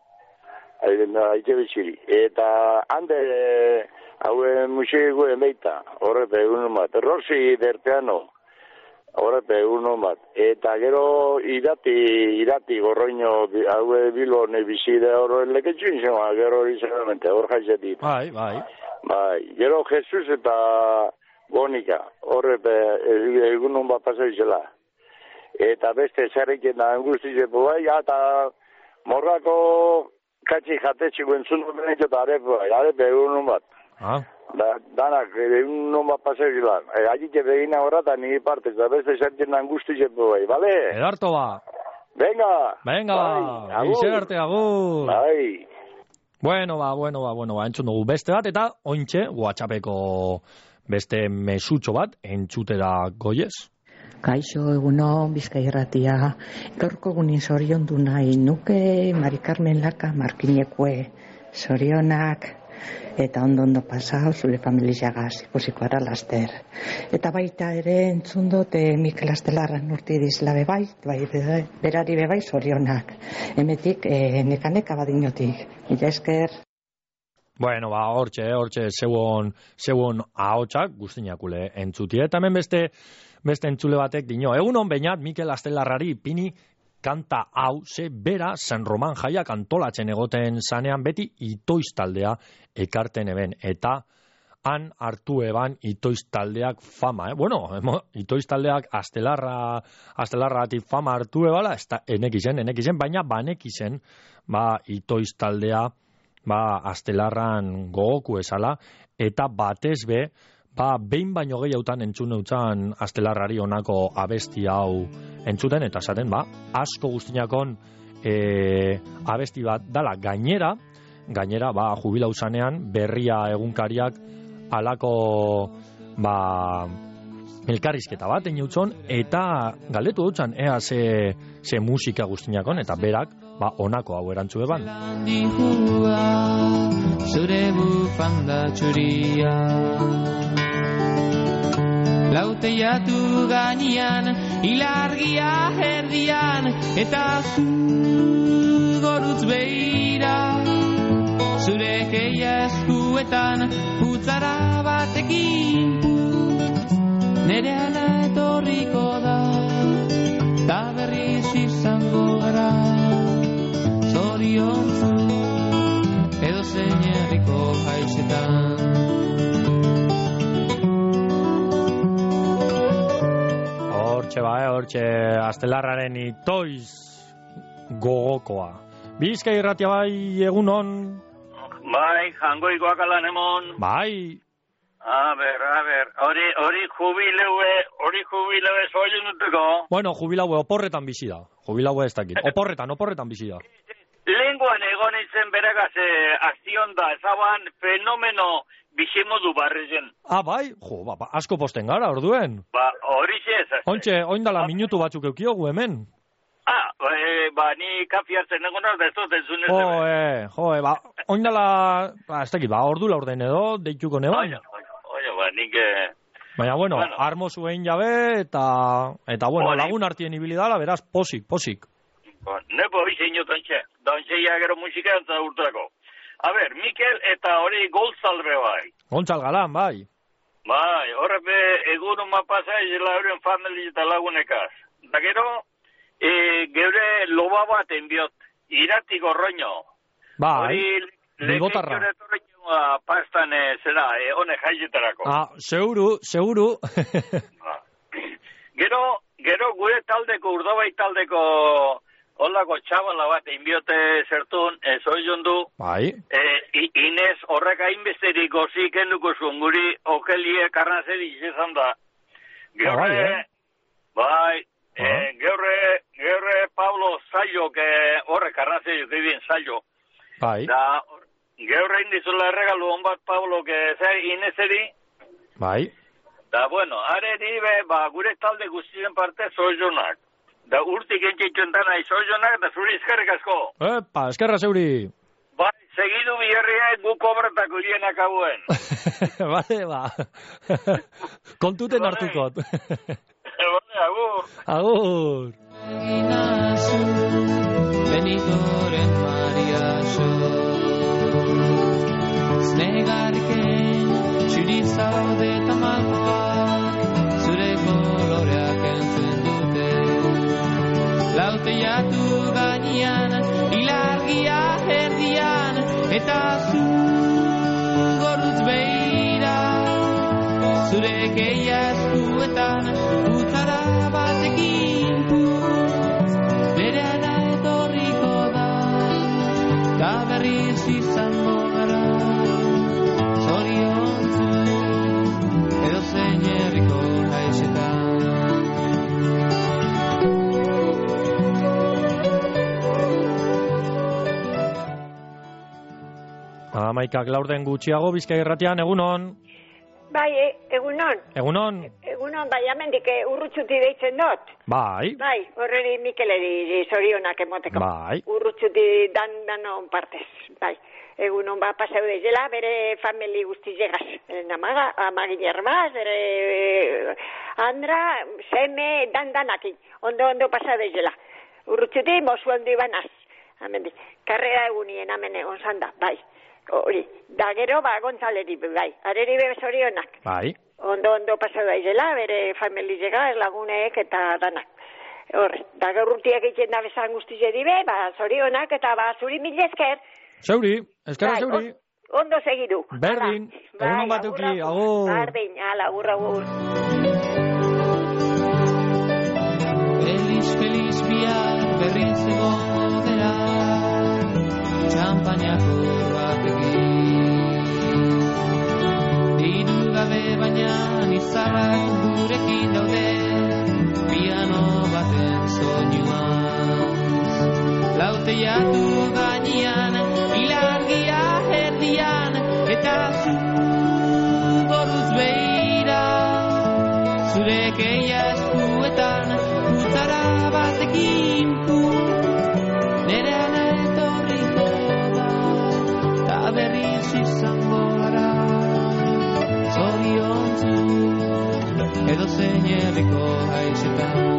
[SPEAKER 12] Aite bitxiri. Eta hande, haue musiko emeita, horrepe egun bat. Rossi Derteano, horrepe egun bat. Eta gero irati, irati gorroino, haue bilone bizide horre leketxun zema, gero hori seguramente, hor jaizetit.
[SPEAKER 3] Bai, bai.
[SPEAKER 12] Bai, gero Jesus eta Bonika, horrepe egun bat pasaizela. Eta beste zerrekin da angustizepo bai, eta morrako katxi jatetxiko entzundu benetik eta arepe bai, arepe egun bat.
[SPEAKER 3] Ah.
[SPEAKER 12] Da, danak egun bat paseu zilan. E, Agite begina horra eta niri partez, da beste zerrekin da angustizepo bai, bale?
[SPEAKER 3] Edarto ba.
[SPEAKER 12] Venga.
[SPEAKER 3] Venga, bai, izen arte agur.
[SPEAKER 12] Bai.
[SPEAKER 3] Bueno ba, bueno ba, bueno ba, entzun dugu beste bat, eta ointxe, WhatsAppeko beste mesutxo bat, entzutera goiez.
[SPEAKER 14] Kaixo egunon, Bizkai irratia, gaurko gunin zorion du nahi nuke, Mari Carmen Laka, Markinekue, zorionak, eta ondo-ondo pasau, zure familiagaz, ikusiko ara laster. Eta baita ere entzun dut e, Mikel Astelarran urti dizla bebai, bai, berari bebai zorionak. Hemetik e, nekaneka badinotik. Mila esker.
[SPEAKER 3] Bueno, ba, hortxe, hortxe, zeuon, zeuon ahotsak guztinakule entzutie. Eta hemen beste, beste entzule batek dino. Egunon beinat Mikel Astelarrari ipini kanta hau, ze bera San Roman jaiak antolatzen egoten zanean beti itoiz taldea ekarten eben. Eta han hartu eban itoiz taldeak fama, eh? Bueno, itoiz taldeak Astelarra, Astelarratik fama hartu ebala, ez da enekizen, enekizen, baina banekizen, ba, itoiz taldea, ba, Astelarran gogoku esala, eta batez be, ba, behin baino gehiautan entzun neutzan Astelarrari honako abesti hau entzuten, eta esaten, ba, asko guztinakon e, abesti bat dala gainera, gainera, ba, jubilau zanean, berria egunkariak alako, ba, elkarrizketa bat eniutzon, eta galdetu dutzan, ea ze, ze musika guztinakon, eta berak, ba, honako hau erantzu eban.
[SPEAKER 5] Zure bufanda txuria Lauteiatu gainean, ilargia erdian, eta zu gorutz behira. Zure keia eskuetan, putzara batekin putz, nere ala etorriko da, da berriz izango gara, zoriontzu, edo zein herriko haizetan.
[SPEAKER 3] Hortxe ba, eh, hortxe Astelarraren itoiz gogokoa. Bizkai irratia bai egunon?
[SPEAKER 8] Bai, jangoikoak alan emon.
[SPEAKER 3] Bai.
[SPEAKER 8] A ber, a ber, hori, hori jubileue, hori jubileue zoiun duteko.
[SPEAKER 3] Bueno, jubilaue oporretan bizi da. Jubilaue ez dakit. Oporretan, oporretan bizi da.
[SPEAKER 8] Lenguan egon izen beregaz eh, aztion da, ezaban fenomeno bizimodu barrezen.
[SPEAKER 3] Ah, bai? Jo, ba, ba, asko posten gara, orduen.
[SPEAKER 8] Ba, hori ez.
[SPEAKER 3] Ontxe, oindala minutu batzuk eukiogu hemen.
[SPEAKER 8] Ah, e, ba, ni kafi hartzen egon da, ez dut entzun ez.
[SPEAKER 3] Jo, e, jo, e, ba, oindala, ba, ez dakit, ba, ordu laurden edo, deituko neban.
[SPEAKER 8] Oia, oia, ba, nik... Eh...
[SPEAKER 3] Baina, bueno, bueno. Armo zuen jabe, eta, eta bueno,
[SPEAKER 8] Boni.
[SPEAKER 3] Lagun artien ibilidala, beraz, posik, posik.
[SPEAKER 8] Ba, nepo bizi inotontxe, dontxeia gero musika entza urtako. A ber, Mikel eta hori Goltzalbe bai.
[SPEAKER 3] Gontzal Galan, bai.
[SPEAKER 8] Bai, horrepe egun uma pasa izela euren famili eta lagunekaz. Da gero, e, geure loba bat enbiot, iratik orroño.
[SPEAKER 3] Bai,
[SPEAKER 8] bigotarra. Hori lehenko pastan e, zera, e, hone jaizetarako.
[SPEAKER 3] Ah, seguru, seguru.
[SPEAKER 8] Ba. Gero, gero gure taldeko, urdobai taldeko... Olako txabala bat inbiote zertun, ez oion du.
[SPEAKER 3] Bai.
[SPEAKER 8] E, Inez horrek hainbesterik gozik enduko zuen guri okelie karnazeri izan da. Geurre,
[SPEAKER 3] bai, eh?
[SPEAKER 8] bai, e, geurre, geurre Pablo Zailo, que horrek karnazeri egin Zailo.
[SPEAKER 3] Bai.
[SPEAKER 8] Da, geurre indizula erregalu honbat Pablo, que zei Inezeri.
[SPEAKER 3] Bai.
[SPEAKER 8] Da, bueno, are dibe, ba, gure talde guztien parte zoizonak. Da urtik entzitzen dana izoionak, da zuri eskerrik asko.
[SPEAKER 3] Epa, eskerra zeuri.
[SPEAKER 8] Bai, segidu biherriak gu kobratako irienak hauen.
[SPEAKER 3] Bale, ba. Kontuten hartukot.
[SPEAKER 8] Bale, agur.
[SPEAKER 3] Agur.
[SPEAKER 5] Eginazu, Benitoren Mariaso. Znegarken, txuri zaude tamalkoak, zure koloreak entzun dute. Lauteiatu gainean, ilargia erdian, eta zu gorutz behira. Zure keia eskuetan, putzara batekin putz, bereana etorriko da, da berriz izango gara. Zoriontzu, edo zein herriko haizetan.
[SPEAKER 3] Amaikak laurden gutxiago, Bizkai irratian, egunon.
[SPEAKER 6] Bai, e, egunon.
[SPEAKER 3] Egunon.
[SPEAKER 6] Egunon, bai, amendik urrutxuti deitzen dut.
[SPEAKER 3] Bai.
[SPEAKER 6] Bai, horreri Mikeleri zorionak emoteko.
[SPEAKER 3] Bai.
[SPEAKER 6] Urrutxuti dan danon partez, bai. Egunon ba pasau deizela, bere famili guzti llegaz. Namaga, amagin erbaz, bere andra, seme, dan danakin. Ondo, ondo pasau deizela. Urrutxuti, mozu handi banaz. Amendik, karrera egunien amene onzanda, bai. Hori, da gero, ba, Gonzaleri, bai. Areri bebe zorionak.
[SPEAKER 3] Bai.
[SPEAKER 6] Ondo, ondo pasau daizela, bere famili llegaz, lagunek eta danak. Horre, da gerrutiak egiten da bezan guztize dibe, ba, zorionak eta ba, zuri mil esker.
[SPEAKER 3] Zeuri, eskara zeuri.
[SPEAKER 6] Ondo segidu.
[SPEAKER 3] Berdin, egunon batuki, agur.
[SPEAKER 6] Berdin, ala, agur, agur.
[SPEAKER 5] Feliz, feliz bihar berriz egongo dela, txampainako batekin. Diru gabe baina izarrak gurekin daude, piano baten soinuan. Lauteiatu gainean, ilargia erdian, eta zu goruz behira. Zure keia eskuetan, putzara batekin pu. Nere ana etorriko da, ta berriz izango gara. Zoriontzu, edo zein herriko haizetan.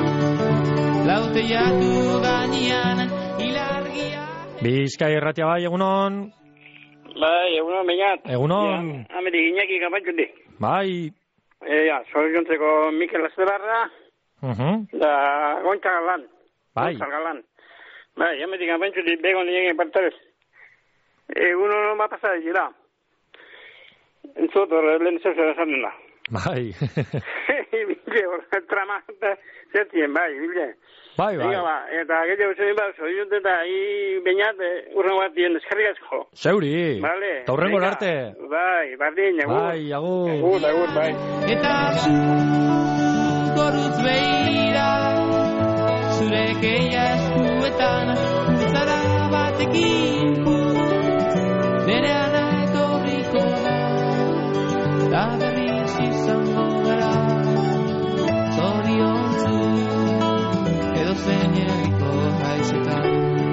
[SPEAKER 5] Lauteiatu gainean, ilargia...
[SPEAKER 3] Bizkai irratia bai, egunon.
[SPEAKER 21] Bai, egunon bainat.
[SPEAKER 3] Egunon.
[SPEAKER 21] Ja, Amedi Iñaki gabaitundi.
[SPEAKER 3] Bai.
[SPEAKER 21] E, ja, zoriontzeko Mikel Astelarra,
[SPEAKER 3] Uh -huh.
[SPEAKER 21] da Gontza Galan.
[SPEAKER 3] Bai.
[SPEAKER 21] Gontza Galan. Bai, amedi gabaitundi begon nien partarez. Egunon bat pasada dira. Entzot, lehen zeu esan da.
[SPEAKER 3] Bai.
[SPEAKER 21] Bile, trama, zertien, bai, bile.
[SPEAKER 3] Bai, bai.
[SPEAKER 21] Diga, ba, eta gehiago zein bat, zorionte eta hi bainat, urren bat dien deskarrigazko.
[SPEAKER 3] Zeuri.
[SPEAKER 21] Vale.
[SPEAKER 3] Eta urrengo arte.
[SPEAKER 21] Bai, bardin, agur.
[SPEAKER 3] Bai, agur.
[SPEAKER 21] Agur, agur, bai.
[SPEAKER 5] Eta zu goruz behira, zure keia eskuetan, putzara batekin pu. Nere ana etorriko da, da berriz izango gara. Zoriontzu, edo zein herriko haizetan.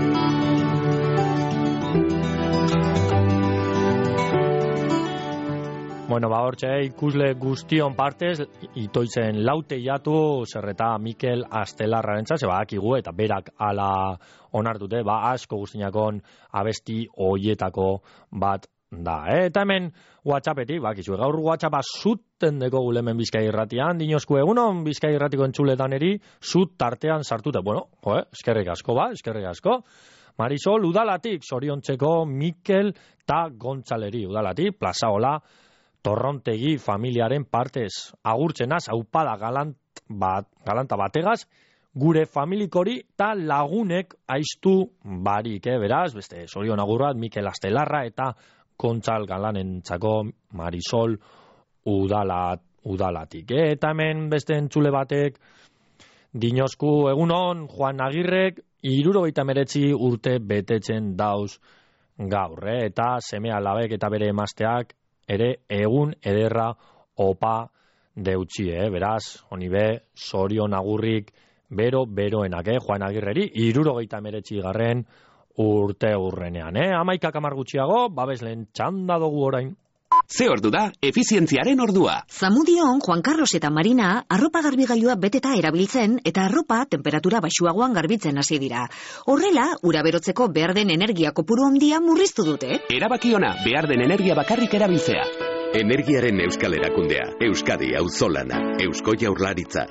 [SPEAKER 3] Bueno, ba, hortxe, ikusle guztion partez, itoitzen lauteiatu, zerreta Mikel Astelarraren txas, eba, akigu, eta berak ala onartute, ba, asko guztinakon abesti hoietako bat da. Eh? Eta hemen WhatsAppetik, bakizu, gaur WhatsAppa zuten deko gulemen Bizkai irratian, dinosku egunon Bizkai irratiko entzuletan eri, zut tartean sartute. Bueno, jo, eh? eskerrik asko, ba, eskerrik asko. Marisol, udalatik, zoriontzeko Mikel ta Gontzaleri, udalatik, plazaola, Torrontegi familiaren partez agurtzenaz, aupada galant bat, galanta bategaz, gure familikori eta lagunek aiztu barik, eh, beraz, beste, zorion agurrat, Mikel Astelarra eta Gontzal Galanentzako Marisol udalat, udalatik. Eh? Eta hemen beste entzule batek, dinosku egunon, Juan Agirrek, hirurogeita hemeretzi urte betetzen dauz gaur, eh? Eta seme alabek eta bere emazteak, ere egun ederra opa deutxi, eh? Beraz, honi be, zorion agurrik bero beroenak, eh? Juan Agirreri, hirurogeita hemeretzi garren urte urrenean, eh? Amaikak hamar gutxiago, babeslen txanda dugu orain.
[SPEAKER 7] Ze ordu da, efizientziaren ordua.
[SPEAKER 15] Zamudion, Juan Carlos eta Marina arropa garbigailua beteta erabiltzen eta arropa temperatura baxuagoan garbitzen hasi dira. Horrela, ura berotzeko behar den energia kopuru handia murriztu dute.
[SPEAKER 7] Erabaki ona, behar den energia bakarrik erabiltzea. Energiaren euskal erakundea, Euskadi auzolana, Eusko Jaurlaritza.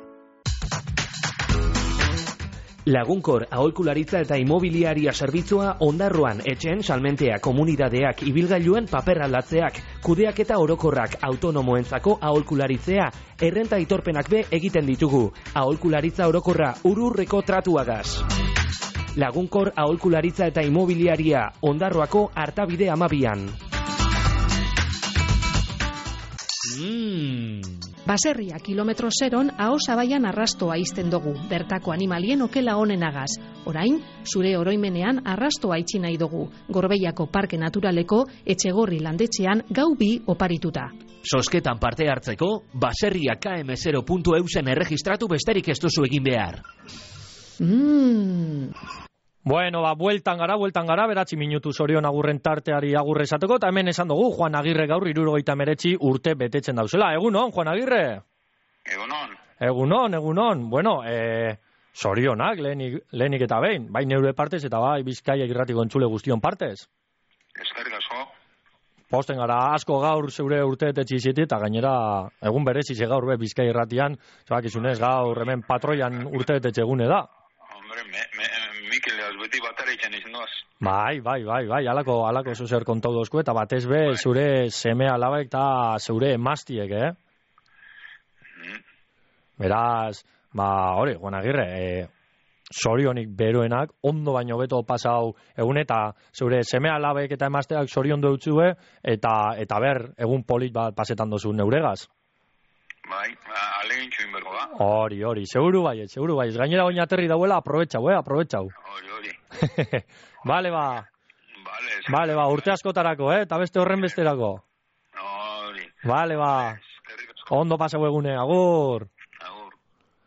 [SPEAKER 17] Lagunkor aholkularitza eta imobiliaria zerbitzua Ondarroan etxeen salmentea komunidadeak ibilgailuen paper aldatzeak, kudeak eta orokorrak autonomoentzako aholkularitzea, errenta aitorpenak be egiten ditugu. Aholkularitza orokorra ururreko tratuagaz. Lagunkor aholkularitza eta imobiliaria Ondarroako Artabide amabian.
[SPEAKER 5] Mmm...
[SPEAKER 16] Baserria kilometro zeron aho zabaian arrastoa izten dugu, bertako animalien okela onenagaz. Orain, zure oroimenean arrastoa itxi nahi dugu, Gorbeiako Parke Naturaleko Etxegorri landetxean gau bi oparituta.
[SPEAKER 17] Sosketan parte hartzeko, baserria K M zero puntu eusen erregistratu besterik ez duzu egin behar.
[SPEAKER 16] Mmm...
[SPEAKER 3] Bueno, ba, bueltan gara, bueltan gara, beratzi minutu Sorion Agurren tarteari agurre esateko, eta hemen esan dugu, Juan Agirre gaur hirurogeita hemeretzi urte betetzen dauzela. Egunon, Juan Agirre?
[SPEAKER 18] Egunon.
[SPEAKER 3] Egunon, egunon. Bueno, e, Sorionak, lehenik, lehenik eta behin, bai neure partez eta bai Bizkaia irratiko entzule guztion partez.
[SPEAKER 18] Eskerrik asko.
[SPEAKER 3] Posten gara, asko gaur zeure urte etetzi iziti, eta gainera, egun berezi ze gaur be Bizkaia irratian, zabak izunez, gaur hemen patroian urte etetxe egune da.
[SPEAKER 18] Hombre, me, me, Mikel, beti batara itxan izan duaz.
[SPEAKER 3] Bai, bai, bai, bai, alako, alako zuzer kontau dozku, eta batez be, bai. Zure seme alabek eta zure emaztiek, eh? Mm. Beraz, ba, hori, Juan Agirre, e, Sorionik beroenak, ondo baino beto pasau egun, eta zure seme alabek eta emazteak sorion dutzue, eta, eta ber, egun polit bat pasetan dozu neuregaz.
[SPEAKER 18] Bai, alegin txuin bergo da.
[SPEAKER 3] Hori, hori, seguru bai, seguru bai. Gainera oin aterri dauela, aprobetxau, eh, aprobetxau.
[SPEAKER 18] Hori, hori.
[SPEAKER 3] Bale, ba.
[SPEAKER 18] Bale,
[SPEAKER 3] Bale, ba, urte askotarako, eh, eta beste horren besterako.
[SPEAKER 18] Hori.
[SPEAKER 3] Bale, ba. Ondo pasau egune, agur.
[SPEAKER 18] Agur.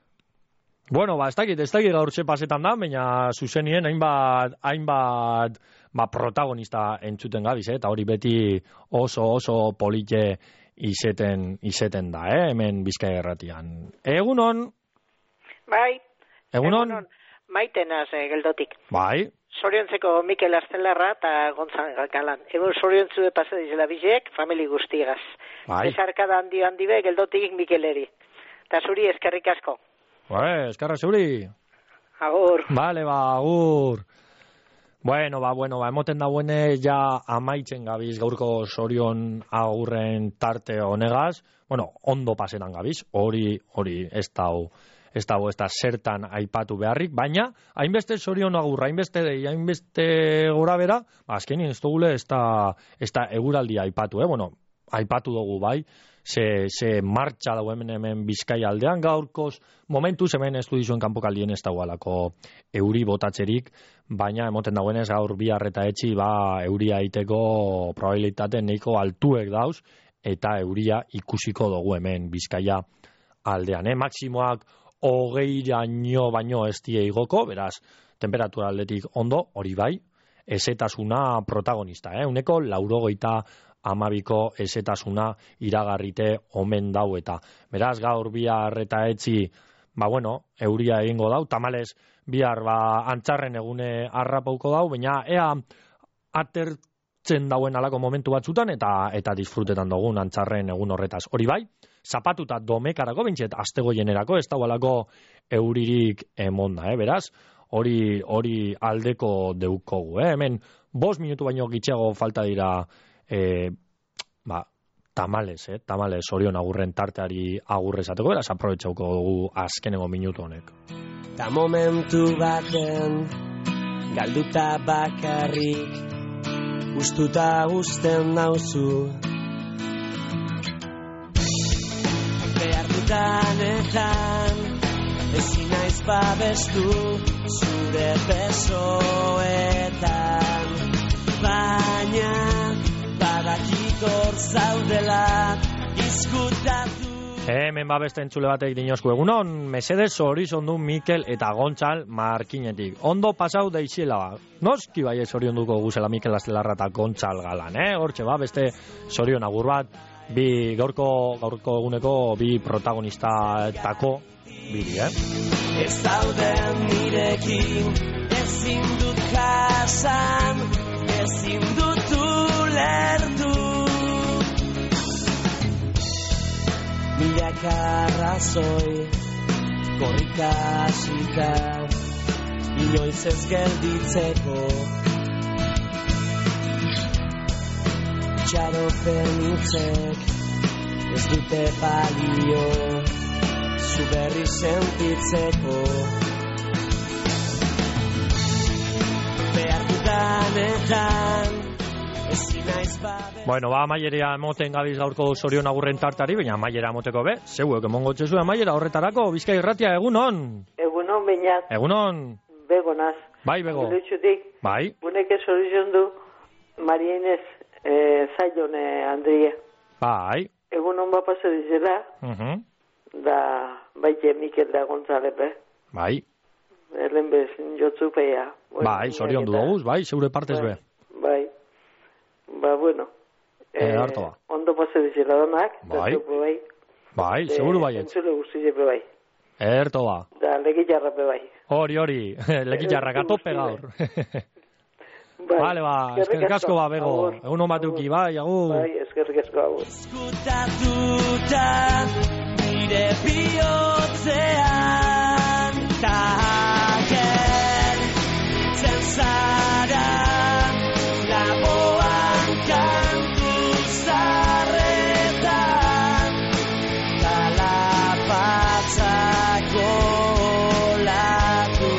[SPEAKER 3] Bueno, ba, ez dakit, ez dakit gaur ze pasetan da, baina zuzenien hainbat, hainbat, ba, protagonista entzuten gabiz, eh, eta hori beti oso, oso polite Izeten, izeten da, eh, hemen Bizkaia erratian. Egunon?
[SPEAKER 19] Bai.
[SPEAKER 3] Egunon?
[SPEAKER 19] Egunon. Maitenaz, eh, geldotik.
[SPEAKER 3] Bai.
[SPEAKER 19] Soriontzeko Mikel Astelarra eta Gontzal Galan. Egun soriontzu de pasa dizela bizek, famili guztigaz.
[SPEAKER 3] Bai.
[SPEAKER 19] Esarkada handi handi be, geldotik Mikeleri. Eta zuri eskerrik asko.
[SPEAKER 3] Bai, eskerra zuri.
[SPEAKER 19] Agur.
[SPEAKER 3] Bale, ba, agur. Bueno, ba, bueno, ba, emoten dagoene ja amaitzen gabiz gaurko Sorion Agurren tarte honegaz. Bueno, ondo pasetan gabiz, hori, hori, ez dau, ez dau, ez da zertan aipatu beharrik, baina, hainbeste Sorion Agurra, hainbeste dei, hainbeste gora bera, ba, azkenin ez dugule ez da, ez da eguraldia aipatu, eh? Bueno, aipatu dugu bai, ze, ze martxa dago hemen hemen Bizkaia aldean gaurkoz, momentuz hemen ez du dizuen kanpokaldien ez dagoalako euri botatzerik, baina emoten dagoenez gaur bihar eta etxi ba euria iteko probabilitate nahiko altuek dauz, eta euria ikusiko dugu hemen Bizkaia aldean, eh? Maksimoak hogeiraino baino ez die igoko, beraz, temperatura aldetik ondo, hori bai, ezetasuna protagonista, eh? Uneko laurogeita amabiko ezetasuna iragarrite omen dau eta. Beraz, gaur bihar eta etzi, ba bueno, euria egingo dau, tamalez bihar ba antzarren egune harrapauko dau, baina ea atertzen dauen alako momentu batzutan eta eta disfrutetan dugun antzarren egun horretaz. Hori bai, zapatuta domekarako, bintxet, astego jenerako, ez dago alako euririk emonda, eh? Beraz, hori hori aldeko deukogu, eh? Hemen, bost minutu baino gitxeago falta dira E, ba, tamales, eh? Tamales Sorion Agurren tarteari agurre esateko, beraz aprobetxauko dugu azkenengo minutu honek.
[SPEAKER 22] Ta momentu baten galduta bakarrik ustuta usten nauzu behar dudanetan ezin naiz babestu zure besoetan baina badakikor zaudela izkutatu.
[SPEAKER 3] Hemen babeste entzule batek dinozku egunon, mesedez horizondu Mikel eta Gontzal Markinetik. Ondo pasau deixela, noski bai zorion duko guzela Mikel Astelarra eta Gontzal Galan, eh? Hortxe ba, beste Sorion Agur bat, bi gaurko, gaurko eguneko bi protagonistatako biri, eh?
[SPEAKER 22] Ez dauden nirekin, ezin dut jasan, ezin dut ulertu. Milaka arrazoi, korrikasika, inoiz ez gelditzeko. Itxaropen hitzek, ez dute balio, zu berri sentitzeko. Behar dudanetan, ezin naiz
[SPEAKER 3] Bueno, ba, amaierea emoten gabiz gaurko Sorion agurren tartari, baina amaiera emoteko be, zeuek emongo txezu amaiera horretarako, Bizkai Irratia, egunon?
[SPEAKER 9] Egunon, bainat.
[SPEAKER 3] Egunon?
[SPEAKER 9] Begonaz.
[SPEAKER 3] Bai, bego.
[SPEAKER 9] Gulutxutik.
[SPEAKER 3] Bai.
[SPEAKER 9] Bunek esorizion du Maria Inez eh, Zaione Andria.
[SPEAKER 3] Bai.
[SPEAKER 9] Egunon bat pasa dizela,
[SPEAKER 3] Uh -huh.
[SPEAKER 9] da baite Mikel da Gonzalepe.
[SPEAKER 3] Bai.
[SPEAKER 9] Erlen bezin jotzupeia. Bueno,
[SPEAKER 3] bai, Sorion du doguz, bai, zeure partez be.
[SPEAKER 9] Bai. Ba, bueno.
[SPEAKER 3] Eh, harto ba.
[SPEAKER 9] Ondo pasa dizela donak.
[SPEAKER 3] Bai.
[SPEAKER 9] Bai.
[SPEAKER 3] Bai,
[SPEAKER 9] De,
[SPEAKER 3] seguru baiet.
[SPEAKER 9] Entzule guztiepe bai.
[SPEAKER 3] Erto ba.
[SPEAKER 9] Da, legitarrape bai.
[SPEAKER 3] Hori, hori, legitarrak atope gaur. Vale, ba, eskerrik asko ba, bego. Egun on batuki, bai, agur.
[SPEAKER 9] Bai, eskerrik asko, agur.
[SPEAKER 22] Eskutatuta nire bihotzean taken zentzara laboan kantu zarretan kalapatzako laku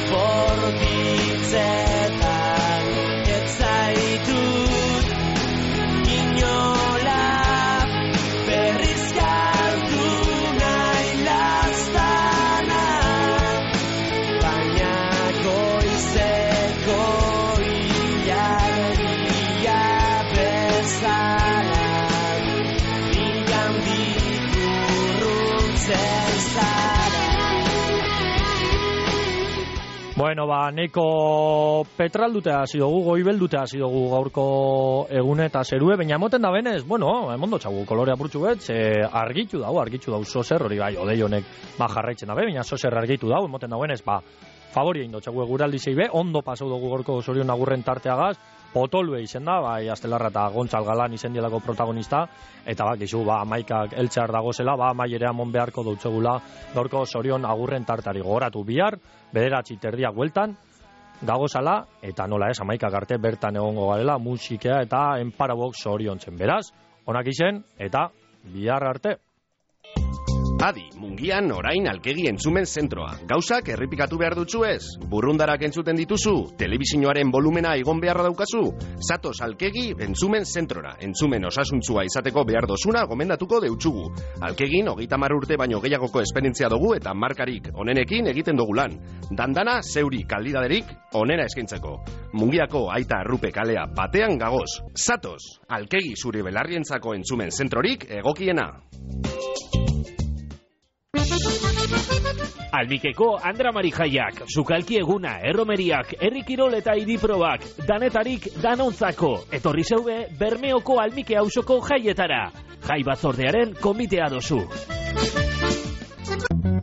[SPEAKER 22] bortitzetan ez zaitut inola berriz galdu nahi lastana baina goizeko ilargia bezala nigandik urruntzen zara.
[SPEAKER 3] Bueno, ba, neko petraldute hasi dugu, goibeldute hasi dugu gaurko egune eta zerue, baina emoten da benez, bueno, emondo txagu kolore apurtxu bet, ze argitu dau, argitu dau sozer, hori bai, odei honek ba jarraitzen dabe, baina sozer argitu dau, emoten da benez, ba, favori egin dutxagu eguraldi zeibe, ondo pasau dugu gaurko Sorion agurren tarteagaz, potolue izen da, bai, Astelarra eta Gontzal Galan izen dielako protagonista, eta ba, gizu, ba, amaikak eltxar dagozela, ba, amaierea mon beharko dutxegula gaurko Sorion agurren tartari gogoratu bihar, bederatzi terdiak bueltan, gagozala, eta nola ez, amaikak arte bertan egongo garela, musikea eta enparabok Sorion zen. Beraz, onak izen, eta bihar arte.
[SPEAKER 7] Adi, Mungian orain alkegi entzumen zentroa. Gauzak errepikatu behar dutzu ez? Burrundarak entzuten dituzu? Telebizinoaren volumena igon beharra daukazu? Zatoz alkegi entzumen zentrora. Entzumen osasuntzua izateko behar dozuna gomendatuko deutsugu. Alkegin hogeita hamar urte baino gehiagoko esperientzia dugu eta markarik onenekin egiten dugu lan. Dandana zeuri kalitaterik onena eskaintzeko. Mungiako aita arrupe kalea batean gagoz. Zatoz, alkegi zure belarrientzako entzumen zentrorik egokiena.
[SPEAKER 17] Almikeko Andra Marijaiak, sukalki eguna, erromeriak, herrikirol eta idiprobak, danetarik danontzako. Etorri zeube Bermeoko Almike auzoko jaietara. Jai batzordearen komitea dozu.